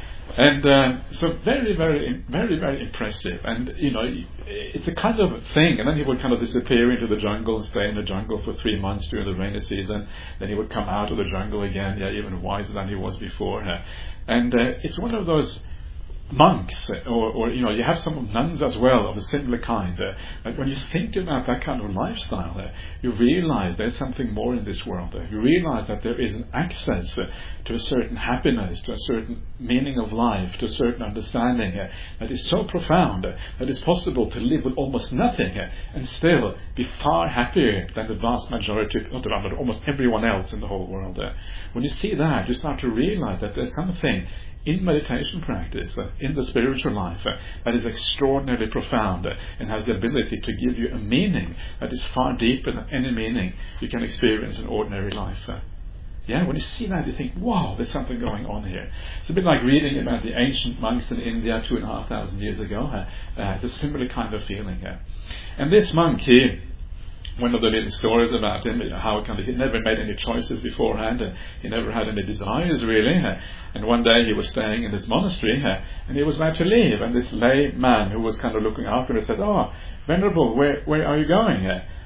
And uh, so very, very, very, very impressive. And, you know, it's a kind of thing. And then he would kind of disappear into the jungle and stay in the jungle for three months during the rainy season. Then he would come out of the jungle again, yeah, even wiser than he was before. Uh, and uh, it's one of those monks, or, or, you know, you have some nuns as well of a similar kind. Uh, but when you think about that kind of lifestyle, uh, you realize there's something more in this world. Uh, you realize that there is an access uh, to a certain happiness, to a certain meaning of life, to a certain understanding uh, that is so profound uh, that it's possible to live with almost nothing uh, and still be far happier than the vast majority, not the vast, but almost everyone else in the whole world. Uh, when you see that, you start to realize that there's something in meditation practice, uh, in the spiritual life, uh, that is extraordinarily profound uh, and has the ability to give you a meaning that is far deeper than any meaning you can experience in ordinary life. Uh, yeah, when you see that, you think, wow, there's something going on here. It's a bit like reading about the ancient monks in India two and a half thousand years ago. Uh, uh, it's a similar kind of feeling. Uh. And this monk, he, one of the little stories about him, how kind of, he never made any choices beforehand, and he never had any desires really. Uh, and one day he was staying in this monastery, uh, and he was about to leave, and this lay man who was kind of looking after him said, "Oh, Venerable, where where are you going?" Uh,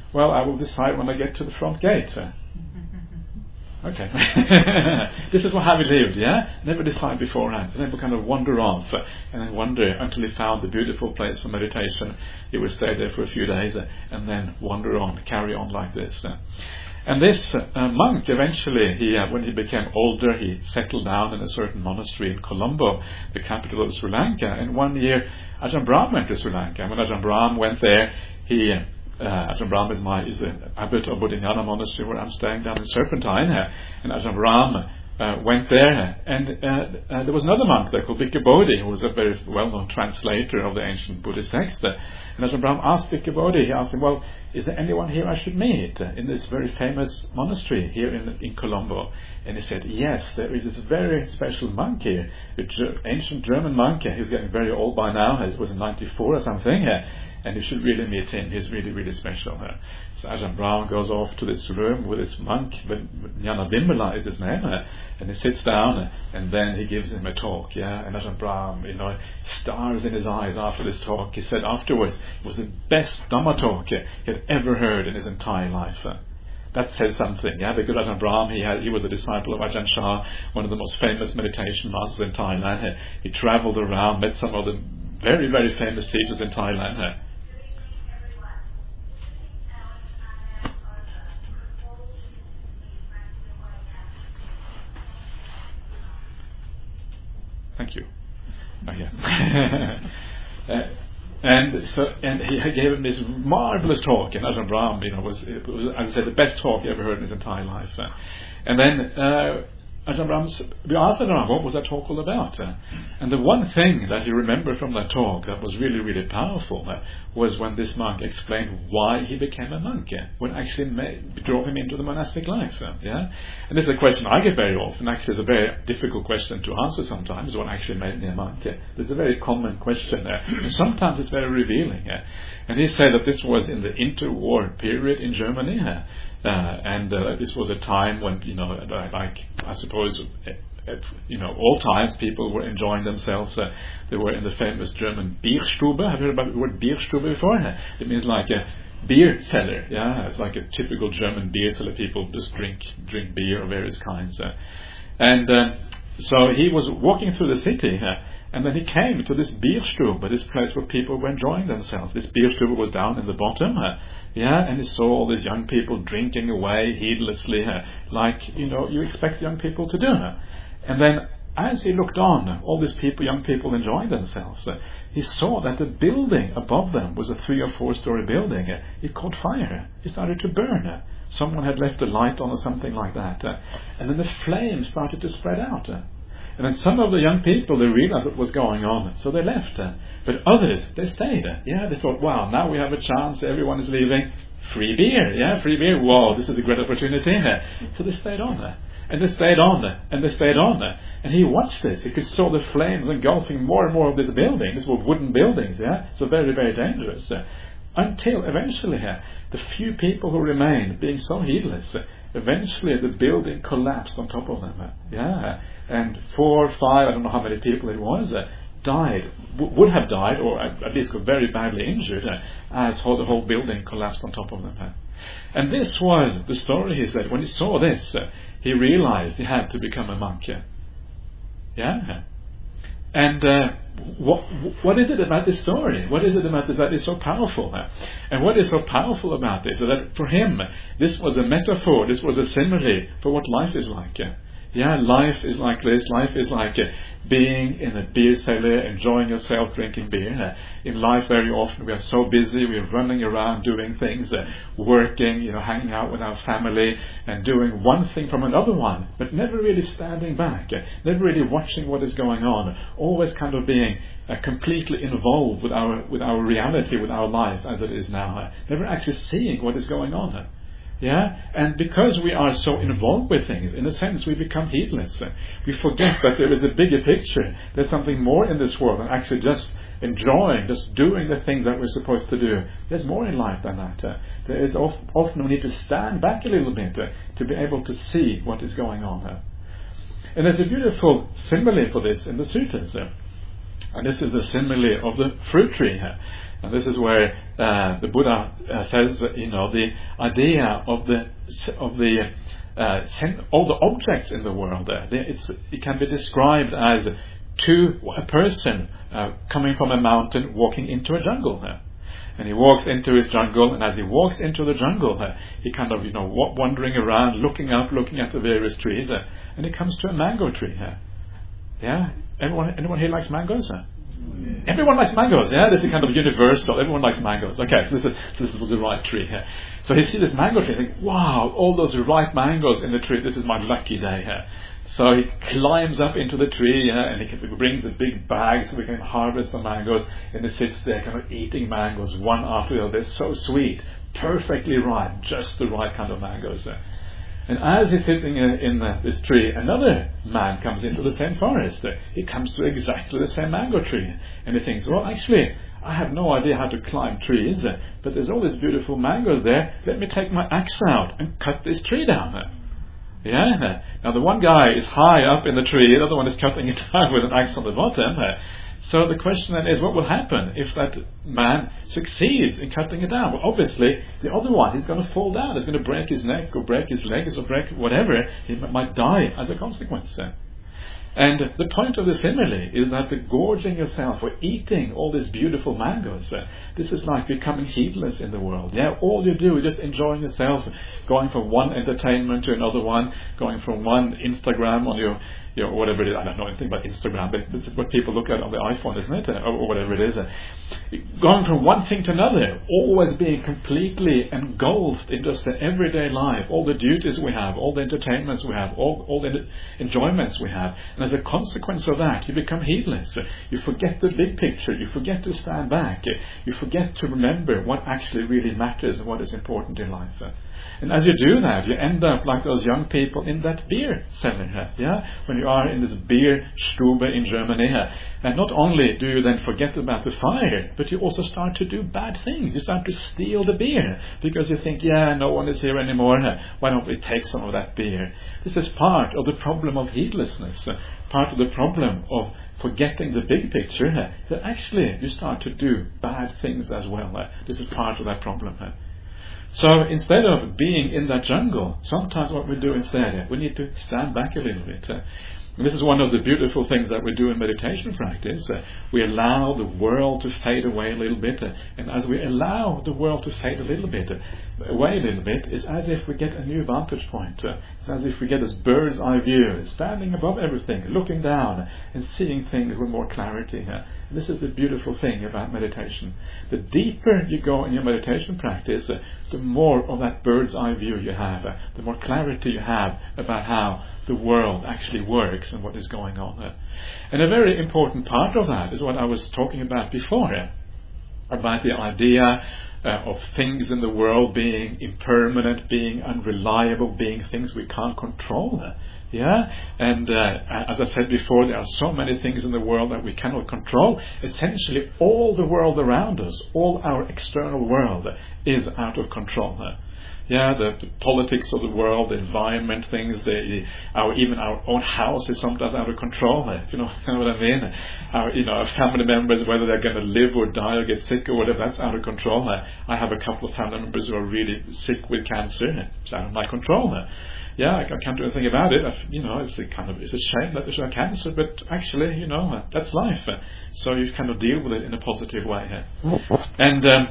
well, I will decide when I get to the front gate. Uh, Okay. This is how he lived, yeah? Never decide beforehand. And then we kind of wander off uh, and then wander until he found a beautiful place for meditation. He would stay there for a few days uh, and then wander on, carry on like this. Uh. And this uh, monk, eventually, he, uh, when he became older, he settled down in a certain monastery in Colombo, the capital of Sri Lanka. And one year, Ajahn Brahm went to Sri Lanka. And when Ajahn Brahm went there, he... Uh, Uh, Ajahn Brahm is my is the abbot of Bodhinyana monastery where I'm staying down in Serpentine, uh, and Ajahn Brahm uh, went there, and uh, uh, there was another monk there called Bhikkhu Bodhi, who was a very well-known translator of the ancient Buddhist text. Uh, and Ajahn Brahm asked Bhikkhu Bodhi, he asked him, well, is there anyone here I should meet uh, in this very famous monastery here in, in Colombo? And he said, yes, there is this very special monk here, an Ger- ancient German monk. Uh, he's getting very old by now, he was ninety-four or something. Uh, And you should really meet him. He's really, really special. Uh, so Ajahn Brahm goes off to this room with this monk, Jnana Vimmala is his name, uh, and he sits down, uh, and then he gives him a talk. Yeah, and Ajahn Brahm, you know, stars in his eyes after this talk. He said afterwards it was the best Dhamma talk uh, he had ever heard in his entire life. Uh, that says something, yeah, because Ajahn Brahm, he had, he was a disciple of Ajahn Chah, one of the most famous meditation masters in Thailand. Uh, he travelled around, met some of the very, very famous teachers in Thailand. Uh, Thank you. Oh, yeah. uh, and so, and he gave him this marvelous talk, and Ajahn Brahm, you know, was, it was, as I said, the best talk he ever heard in his entire life. Uh, and then uh, Ajahn Brahm, we asked Ajahn Brahm, what was that talk all about? Uh, and the one thing that he remembered from that talk that was really, really powerful uh, was when this monk explained why he became a monk, uh, when actually made, drove him into the monastic life. Uh, yeah, and this is a question I get very often. Actually, it's a very difficult question to answer sometimes. What actually made me a monk? Uh, it's a very common question. Uh, and sometimes it's very revealing. Uh, and he said that this was in the interwar period in Germany. Uh, Uh, and uh, this was a time when, you know, like, I suppose, uh, at, you know, all times people were enjoying themselves. Uh, they were in the famous German Bierstube. Have you heard about the word Bierstube before? It means like a beer cellar. Yeah, it's like a typical German beer cellar. People just drink drink beer of various kinds. Uh, and uh, so he was walking through the city, uh, and then he came to this Bierstube, this place where people were enjoying themselves. This Bierstube was down in the bottom. Uh, Yeah, and he saw all these young people drinking away heedlessly, uh, like, you know, you expect young people to do. Uh. And then, as he looked on, all these people, young people enjoying themselves, uh, he saw that the building above them was a three or four story building. Uh, it caught fire. It started to burn. Uh. Someone had left a light on or something like that. Uh. And then the flames started to spread out. Uh. And then some of the young people, they realized what was going on, so they left. Uh, but others, they stayed. Uh, yeah, they thought, wow, now we have a chance, everyone is leaving. Free beer, yeah, free beer. Wow, this is a great opportunity. Uh, so they stayed on there. Uh, and they stayed on there. Uh, and they stayed on there. Uh, and he watched this. He could saw the flames engulfing more and more of this building. These were wooden buildings, yeah, so very, very dangerous. Uh, until eventually, uh, the few people who remained, being so heedless, uh, eventually the building collapsed on top of them. Uh, yeah, and four, five, I don't know how many people it was, uh, died, w- would have died, or at, at least got very badly injured, uh, as whole, the whole building collapsed on top of them. Uh. And this was the story, he said. When he saw this, uh, he realized he had to become a monk. Uh. Yeah? And uh, what what is it about this story? What is it about this that is so powerful? Uh? And what is so powerful about this is that for him, this was a metaphor, this was a simile for what life is like. Uh. Yeah, life is like this. Life is like uh, being in a beer cellar, enjoying yourself, drinking beer. Uh, in life, very often we are so busy, we are running around doing things, uh, working, you know, hanging out with our family, and doing one thing from another one, but never really standing back, uh, never really watching what is going on. Always kind of being uh, completely involved with our with our reality, with our life as it is now. Uh, never actually seeing what is going on. Uh. Yeah, and because we are so involved with things, in a sense, we become heedless. We forget that there is a bigger picture. There's something more in this world than actually just enjoying, just doing the things that we're supposed to do. There's more in life than that. Uh, there is of, often we need to stand back a little bit uh, to be able to see what is going on. Uh. And there's a beautiful simile for this in the sutras. Uh. And this is the simile of the fruit tree. Uh. And this is where uh, the Buddha uh, says that, you know, the idea of the of the uh, sen- all the objects in the world, uh, it's, it can be described as to a person uh, coming from a mountain walking into a jungle. Uh, and he walks into his jungle, and as he walks into the jungle, uh, he kind of, you know, w- wandering around, looking up, looking at the various trees, uh, and he comes to a mango tree. Uh, yeah, everyone, anyone here likes mangoes? Uh? Everyone likes mangoes, yeah? This is kind of universal. Everyone likes mangoes. Okay, so this is, this is the right tree here. So he sees this mango tree and thinks, wow, all those ripe mangoes in the tree, this is my lucky day here. So he climbs up into the tree, yeah, and he, can, he brings a big bag so we can harvest the mangoes, and he sits there kind of eating mangoes one after the other. They're so sweet, perfectly ripe, just the right kind of mangoes. Uh. And as he's sitting in, in uh, this tree, another man comes into the same forest. Uh, he comes to exactly the same mango tree. And he thinks, well, actually, I have no idea how to climb trees, uh, but there's all these beautiful mangoes there. Let me take my axe out and cut this tree down. Uh, yeah. Now, the one guy is high up in the tree, the other one is cutting it down with an axe on the bottom. Uh, So the question then is, what will happen if that man succeeds in cutting it down? Well, obviously, the other one, he's going to fall down. He's going to break his neck or break his legs or break whatever. He m- might die as a consequence. And the point of the simile is that the gorging yourself or eating all these beautiful mangoes, uh, this is like becoming heedless in the world. Yeah, all you do is just enjoying yourself, going from one entertainment to another one, going from one Instagram on your, your whatever it is. I don't know anything about Instagram, but this is what people look at on the iPhone, isn't it? Uh, or, or whatever it is. Uh, going from one thing to another, always being completely engulfed in just the everyday life, all the duties we have, all the entertainments we have, all, all the enjoyments we have. And as a consequence of that, you become heedless. You forget the big picture. You forget to stand back. You forget to remember what actually really matters and what is important in life. And as you do that, you end up like those young people in that beer cellar, yeah? When you are in this beer stube in Germany. And not only do you then forget about the fire, but you also start to do bad things. You start to steal the beer because you think, yeah, no one is here anymore. Why don't we take some of that beer? This is part of the problem of heedlessness, part of the problem of forgetting the big picture, that actually you start to do bad things as well. This is part of that problem. So instead of being in that jungle, sometimes what we do instead, we need to stand back a little bit. And this is one of the beautiful things that we do in meditation practice. Uh, we allow the world to fade away a little bit. Uh, and as we allow the world to fade a little bit, uh, away a little bit, it's as if we get a new vantage point. Uh, it's as if we get this bird's eye view, standing above everything, looking down and seeing things with more clarity. Uh, This is the beautiful thing about meditation. The deeper you go in your meditation practice, uh, the more of that bird's eye view you have, uh, the more clarity you have about how the world actually works and what is going on. Uh. And a very important part of that is what I was talking about before, uh, about the idea uh, of things in the world being impermanent, being unreliable, being things we can't control. Uh. Yeah, and uh, as I said before, there are so many things in the world that we cannot control. Essentially, all the world around us, all our external world, is out of control. Yeah, the, the politics of the world, the environment, things, the, our even our own house is sometimes out of control. You know, you know what I mean? Our, you know, our family members, whether they're going to live or die or get sick or whatever, that's out of control. I have a couple of family members who are really sick with cancer. It's out of my control. Yeah, I can't do anything about it. You know, it's a kind of it's a shame that there's a cancer, but actually, you know, that's life. So you kind of deal with it in a positive way. And um,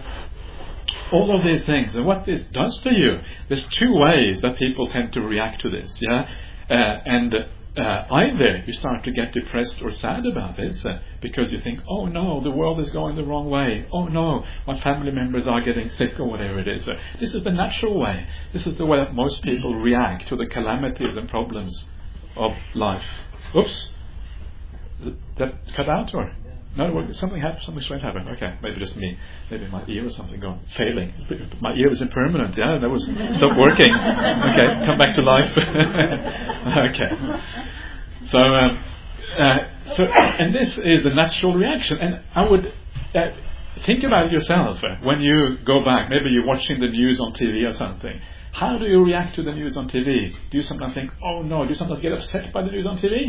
all of these things, and what this does to you, there's two ways that people tend to react to this. Yeah, uh, and uh, either you start to get depressed or sad about this uh, because you think, oh no, the world is going the wrong way. Oh no, my family members are getting sick or whatever it is. Uh, this is the natural way. This is the way that most people react to the calamities and problems of life. Oops. Did that cut out or? No, well, something happened, something strange happened. Okay, maybe just me. Maybe my ear or something gone failing. My ear was impermanent. Yeah, that was stopped working. Okay, come back to life. Okay. So, um, uh, so, and this is the natural reaction. And I would uh, think about it yourself uh, when you go back. Maybe you're watching the news on T V or something. How do you react to the news on T V? Do you sometimes think, oh no, do you sometimes get upset by the news on T V?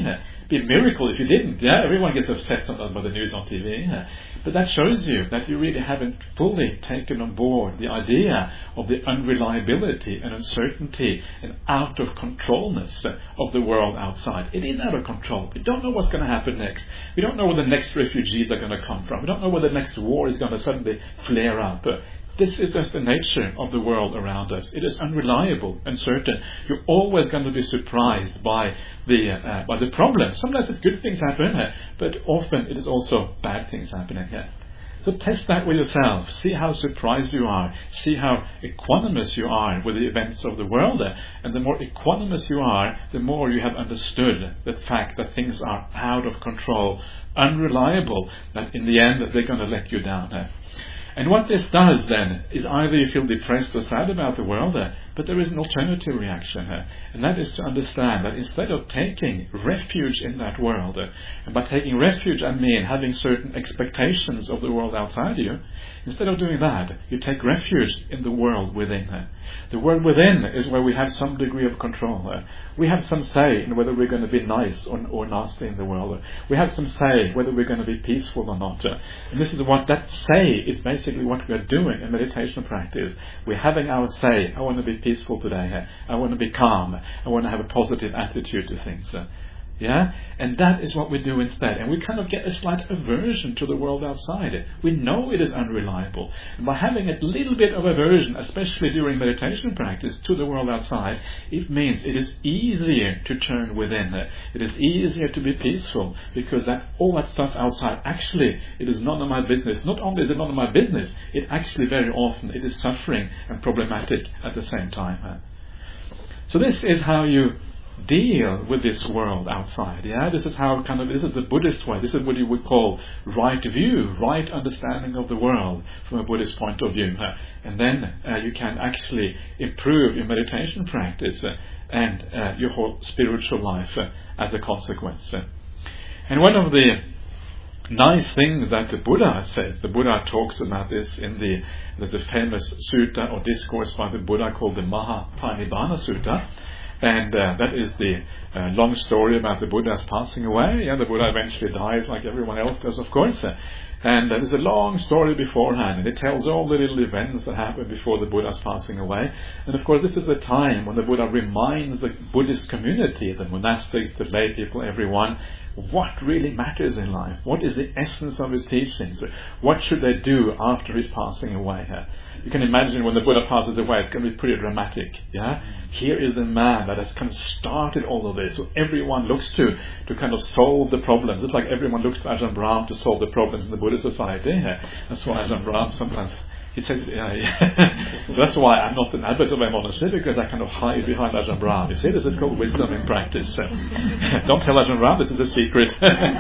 It'd be a miracle if you didn't. Yeah, everyone gets upset sometimes by the news on T V. Yeah? But that shows you that you really haven't fully taken on board the idea of the unreliability and uncertainty and out of controlness of the world outside. It is out of control. We don't know what's going to happen next. We don't know where the next refugees are going to come from. We don't know where the next war is going to suddenly flare up. This is just the nature of the world around us. It is unreliable, uncertain. You're always going to be surprised by the uh, by the problem. Sometimes it's good things happen, uh, but often it is also bad things happening here. So test that with yourself. See how surprised you are. See how equanimous you are with the events of the world. Uh, and the more equanimous you are, the more you have understood the fact that things are out of control, unreliable, that in the end they're going to let you down. Uh. And what this does then is either you feel depressed or sad about the world, uh, but there is an alternative reaction here, uh, and that is to understand that instead of taking refuge in that world, uh, and by taking refuge I mean having certain expectations of the world outside you, instead of doing that, you take refuge in the world within. Uh. The world within is where we have some degree of control. Uh. We have some say in whether we're going to be nice or, or nasty in the world. Uh. We have some say whether we're going to be peaceful or not. Uh. And this is what that say is basically what we are doing in meditation practice. We're having our say. I want to be peaceful today. Uh. I want to be calm. I want to have a positive attitude to things. Uh. Yeah? And that is what we do instead. And we kind of get a slight aversion to the world outside. We know it is unreliable. And by having a little bit of aversion, especially during meditation practice, to the world outside, it means it is easier to turn within. It is easier to be peaceful, because that all that stuff outside, actually, it is none of my business. Not only is it none of my business, it actually very often it is suffering and problematic at the same time. So this is how you deal with this world outside. Yeah, this is how kind of this is the Buddhist way. This is what you would call right view, right understanding of the world from a Buddhist point of view. Uh, and then uh, you can actually improve your meditation practice uh, and uh, your whole spiritual life uh, as a consequence. Uh. And one of the nice things that the Buddha says, the Buddha talks about this in the there's a famous sutta or discourse by the Buddha called the Mahaparinibbana Sutta. And uh, that is the uh, long story about the Buddha's passing away. Yeah, the Buddha eventually dies like everyone else does, of course. Uh, and uh, there's a long story beforehand, and it tells all the little events that happened before the Buddha's passing away. And of course, this is the time when the Buddha reminds the Buddhist community, the monastics, the lay people, everyone, what really matters in life. What is the essence of his teachings? What should they do after his passing away? Uh, You can imagine when the Buddha passes away, it's going to be pretty dramatic. Yeah, here is the man that has kind of started all of this, so everyone looks to to kind of solve the problems. It's like everyone looks to Ajahn Brahm to solve the problems in the Buddhist society. Yeah. That's why Ajahn Brahm sometimes he says, yeah, yeah. That's why I'm not an abbot of a monastery, because I kind of hide behind Ajahn Brahm. You see, this is called wisdom in practice. So, don't tell Ajahn Brahm, this is a secret.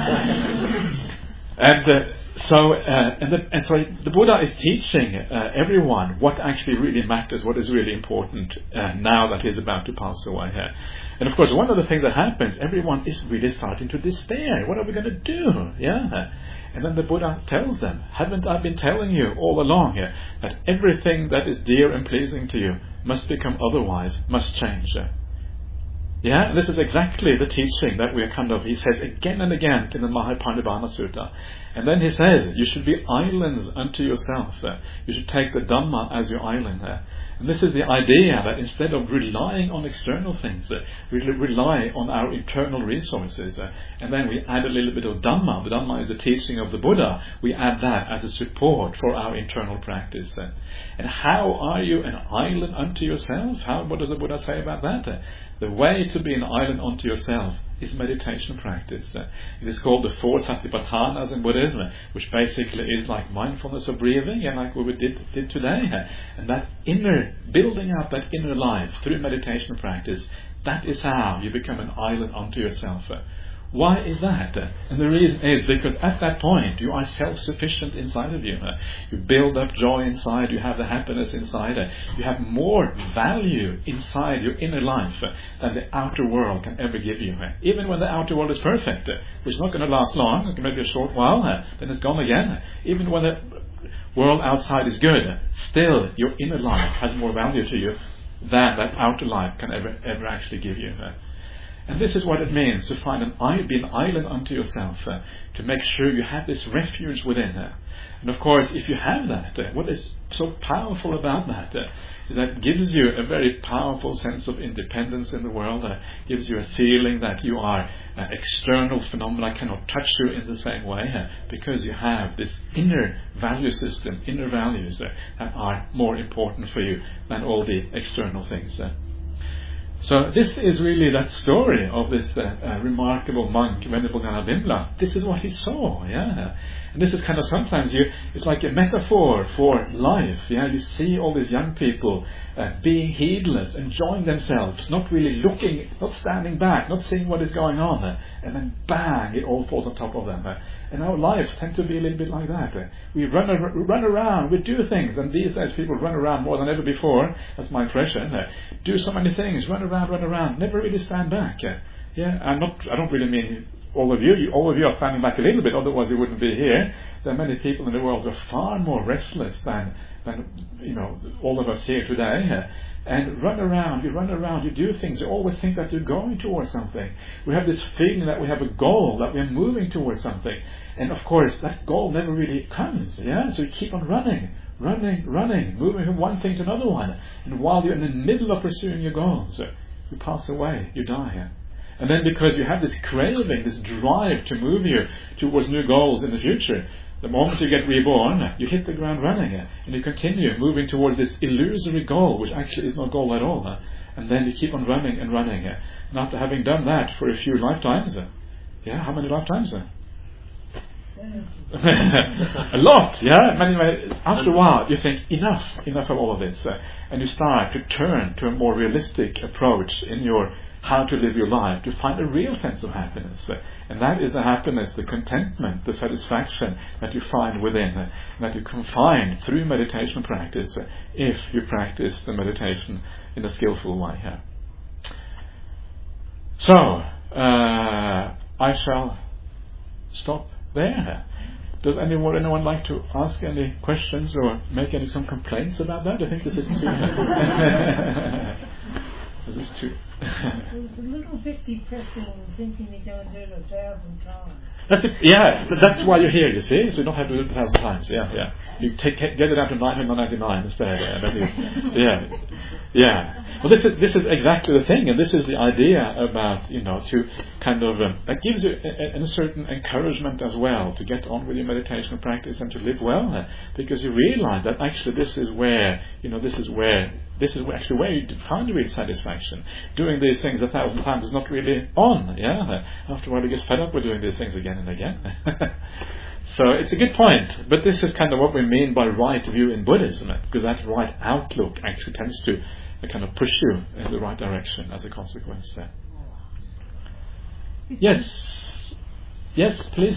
and. Uh, So, uh, and, the, and so the Buddha is teaching uh, everyone what actually really matters, what is really important uh, now that he's about to pass away here. And of course, one of the things that happens, everyone is really starting to despair. What are we going to do? Yeah. And then the Buddha tells them, haven't I been telling you all along here that everything that is dear and pleasing to you must become otherwise, must change. Yeah, this is exactly the teaching that we are kind of, he says again and again in the Mahaparinibbana Sutta. And then he says, you should be islands unto yourself. Uh, you should take the Dhamma as your island. Uh, and this is the idea that instead of relying on external things, uh, we rely on our internal resources. Uh, and then we add a little bit of Dhamma. The Dhamma is the teaching of the Buddha. We add that as a support for our internal practice. Uh, and how are you an island unto yourself? How, what does the Buddha say about that? Uh, The way to be an island unto yourself is meditation practice. Uh, it is called the four Satipatthanas in Buddhism, which basically is like mindfulness of breathing, and like what we did, did today. Uh, and that inner, building up that inner life through meditation practice, that is how you become an island unto yourself. Uh, Why is that? And the reason is because at that point you are self-sufficient inside of you. You build up joy inside, you have the happiness inside, you have more value inside your inner life than the outer world can ever give you. Even when the outer world is perfect, which is not going to last long, it can maybe a short while, then it's gone again. Even when the world outside is good, still your inner life has more value to you than that outer life can ever, ever actually give you. And this is what it means to find an island, be an island unto yourself, uh, to make sure you have this refuge within. Uh. And of course, if you have that, uh, what is so powerful about that uh, is that it gives you a very powerful sense of independence in the world. Uh, gives you a feeling that you are uh, external phenomena cannot touch you in the same way, uh, because you have this inner value system, inner values uh, that are more important for you than all the external things. Uh. So this is really that story of this uh, uh, remarkable monk, Venerable Nana Bimla. This is what he saw, yeah. And this is kind of sometimes you, it's like a metaphor for life, yeah. You see all these young people uh, being heedless, enjoying themselves, not really looking, not standing back, not seeing what is going on, uh, and then bang, it all falls on top of them. Uh, and our lives tend to be a little bit like that. Uh, we run, ar- run around, we do things, and these days people run around more than ever before. That's my impression. Uh, do so many things, run around, run around, never really stand back. Uh, yeah, I'm not. I don't really mean all of you. you. All of you are standing back a little bit, otherwise you wouldn't be here. There are many people in the world who are far more restless than, than you know, all of us here today. Uh, and run around, you run around, you do things, you always think that you're going towards something. We have this feeling that we have a goal, that we're moving towards something. And of course, that goal never really comes, yeah? So you keep on running, running, running, moving from one thing to another one. And while you're in the middle of pursuing your goals, you pass away, you die. And then because you have this craving, this drive to move you towards new goals in the future, the moment you get reborn, you hit the ground running, and you continue moving towards this illusory goal, which actually is no goal at all. And then you keep on running and running. And after having done that for a few lifetimes, yeah, how many lifetimes? A lot, yeah. Anyway, after a while, you think enough, enough of all of this, and you start to turn to a more realistic approach in your how to live your life, to find a real sense of happiness. And that is the happiness, the contentment, the satisfaction that you find within, uh, that you can find through meditation practice, uh, if you practice the meditation in a skillful way. Yeah. So, uh, I shall stop there. Does anyone, anyone like to ask any questions or make any some complaints about that? I think this is too... this is too... It's a little bit depressing thinking you're going to do it a thousand times. That's it, yeah, that's why you're here, you see, so you don't have to do it a thousand times, yeah, yeah. You take, get it out to nine hundred ninety-nine instead, yeah, then you, yeah, yeah. Well, this is, this is exactly the thing, and this is the idea about, you know, to kind of, um, that gives you a, a, a certain encouragement as well, to get on with your meditation practice and to live well, uh, because you realize that actually this is where, you know, this is where, this is actually where you find real satisfaction. Doing these things a thousand times is not really on, yeah. After a while you get fed up with doing these things again and again. So it's a good point, but this is kind of what we mean by right view in Buddhism, because that right outlook actually tends to uh, kind of push you in the right direction as a consequence. Uh. Yes, yes, please.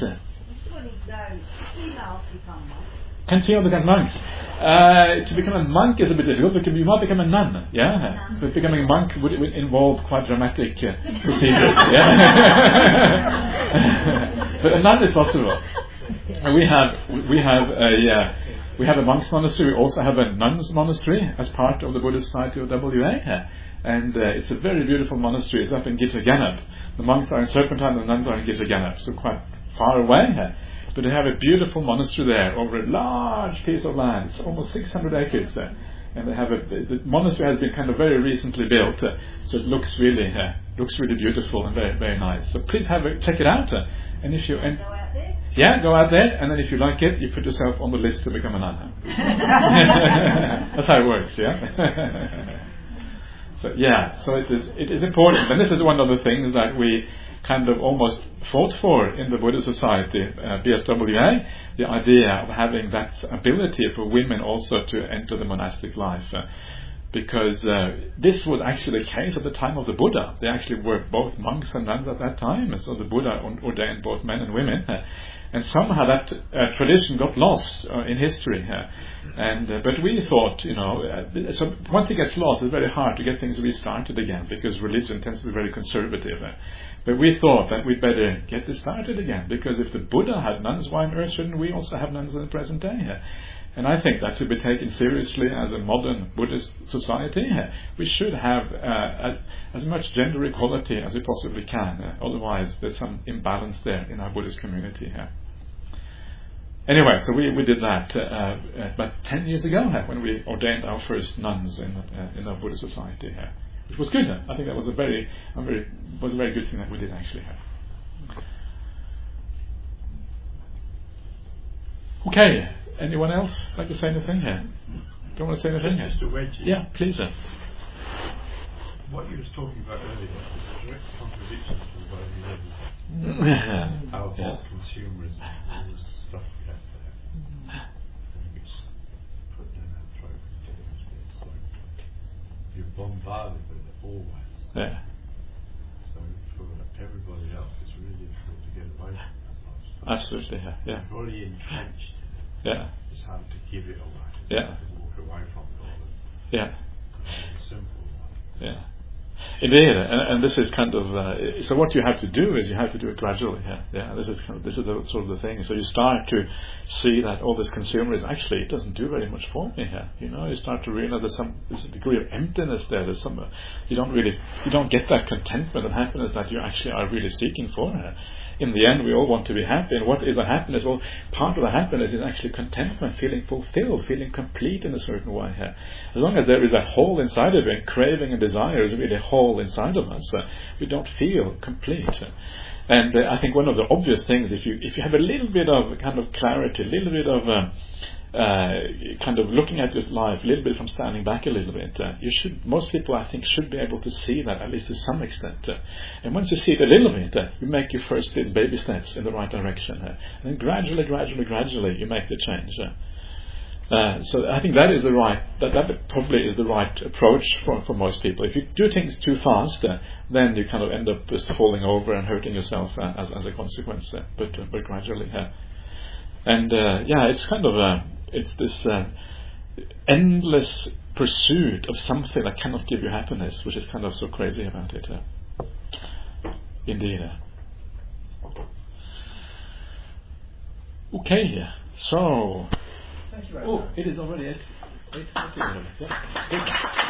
Can female become monks? Uh, to become a monk is a bit difficult, but you might become a nun, yeah? But becoming a monk would, would involve quite dramatic uh, procedures, yeah? But a nun is possible. And we have, we have a, uh, we have a monks monastery. We also have a nuns monastery as part of the Buddhist Society of W A. And uh, it's a very beautiful monastery. It's up in Gitterganab. The monks are in Serpentine, the nuns are in Gitterganab, so quite far away. But they have a beautiful monastery there over a large piece of land. It's almost six hundred acres there. And they have a, the monastery has been kind of very recently built, uh, so it looks really, uh, looks really beautiful and very, very nice. So please have a, check it out. Uh, and if you, and, yeah, go out there, and then if you like it, you put yourself on the list to become a nun. That's how it works, yeah. So yeah, so it is, it is important, and this is one of the things that we kind of almost fought for in the Buddhist Society, uh, B S W A, the idea of having that ability for women also to enter the monastic life. Uh, because uh, this was actually the case at the time of the Buddha. They actually were both monks and nuns at that time, and so the Buddha ordained both men and women. Uh, and somehow that uh, tradition got lost uh, in history. Uh, and uh, but we thought, you know, uh, so once it gets lost, it's very hard to get things restarted again, because religion tends to be very conservative. Uh, But we thought that we'd better get this started again, because if the Buddha had nuns, why on earth shouldn't we also have nuns in the present day? And I think that to be taken seriously as a modern Buddhist society, uh, we should have uh, as, as much gender equality as we possibly can. Uh, otherwise, there's some imbalance there in our Buddhist community here. Anyway, so we, we did that uh, uh, about ten years ago uh, when we ordained our first nuns in uh, in our Buddhist society here, which was good. Uh, I think that was a very, a very was a very good thing that we did actually here. Okay. Anyone else like to say anything here? Do you want to say anything here? Mister Wedgie. Yeah, please, sir. What you were talking about earlier is a direct contradiction to the way we live. Our Yeah. whole consumerism, all this stuff we have there, and it's put down our throat. It's like you're bombarded with it always. Yeah. So for everybody else, it's really difficult to get away from that lifestyle. Absolutely. Yeah. Yeah. You're already entrenched. Yeah. It's hard to give it away. Yeah. To walk away from it all. Yeah. It's simple. Yeah. Indeed, and, and this is kind of uh, so. What you have to do is you have to do it gradually. Yeah, yeah. This is kind of, this is the, sort of the thing. So you start to see that all this consumerism actually it doesn't do very much for me here. You know, you start to realize there's some there's a degree of emptiness there. There's some uh, you don't really you don't get that contentment and happiness that you actually are really seeking for. Uh, in the end, we all want to be happy. And what is the happiness? Well, part of the happiness is actually contentment, feeling fulfilled, feeling complete in a certain way here. As long as there is a hole inside of it, craving and desire is really a hole inside of us, uh, we don't feel complete. And uh, I think one of the obvious things, if you if you have a little bit of kind of clarity, a little bit of uh, uh, kind of looking at your life, a little bit from standing back a little bit, uh, you should. Most people, I think, should be able to see that at least to some extent. Uh, and once you see it a little bit, uh, you make your first little baby steps in the right direction, uh, and then gradually, gradually, gradually, you make the change. Uh, Uh, so I think that is the right, that, that probably is the right approach for, for most people. If you do things too fast, uh, then you kind of end up just falling over and hurting yourself uh, as, as a consequence, uh, but, uh, but gradually. Uh, and uh, yeah, it's kind of a, it's this uh, endless pursuit of something that cannot give you happiness, which is kind of so crazy about it. Uh, indeed. Uh. Okay, so... Thank you very Oh, much. it is already eight. eight, eight, eight, eight, eight.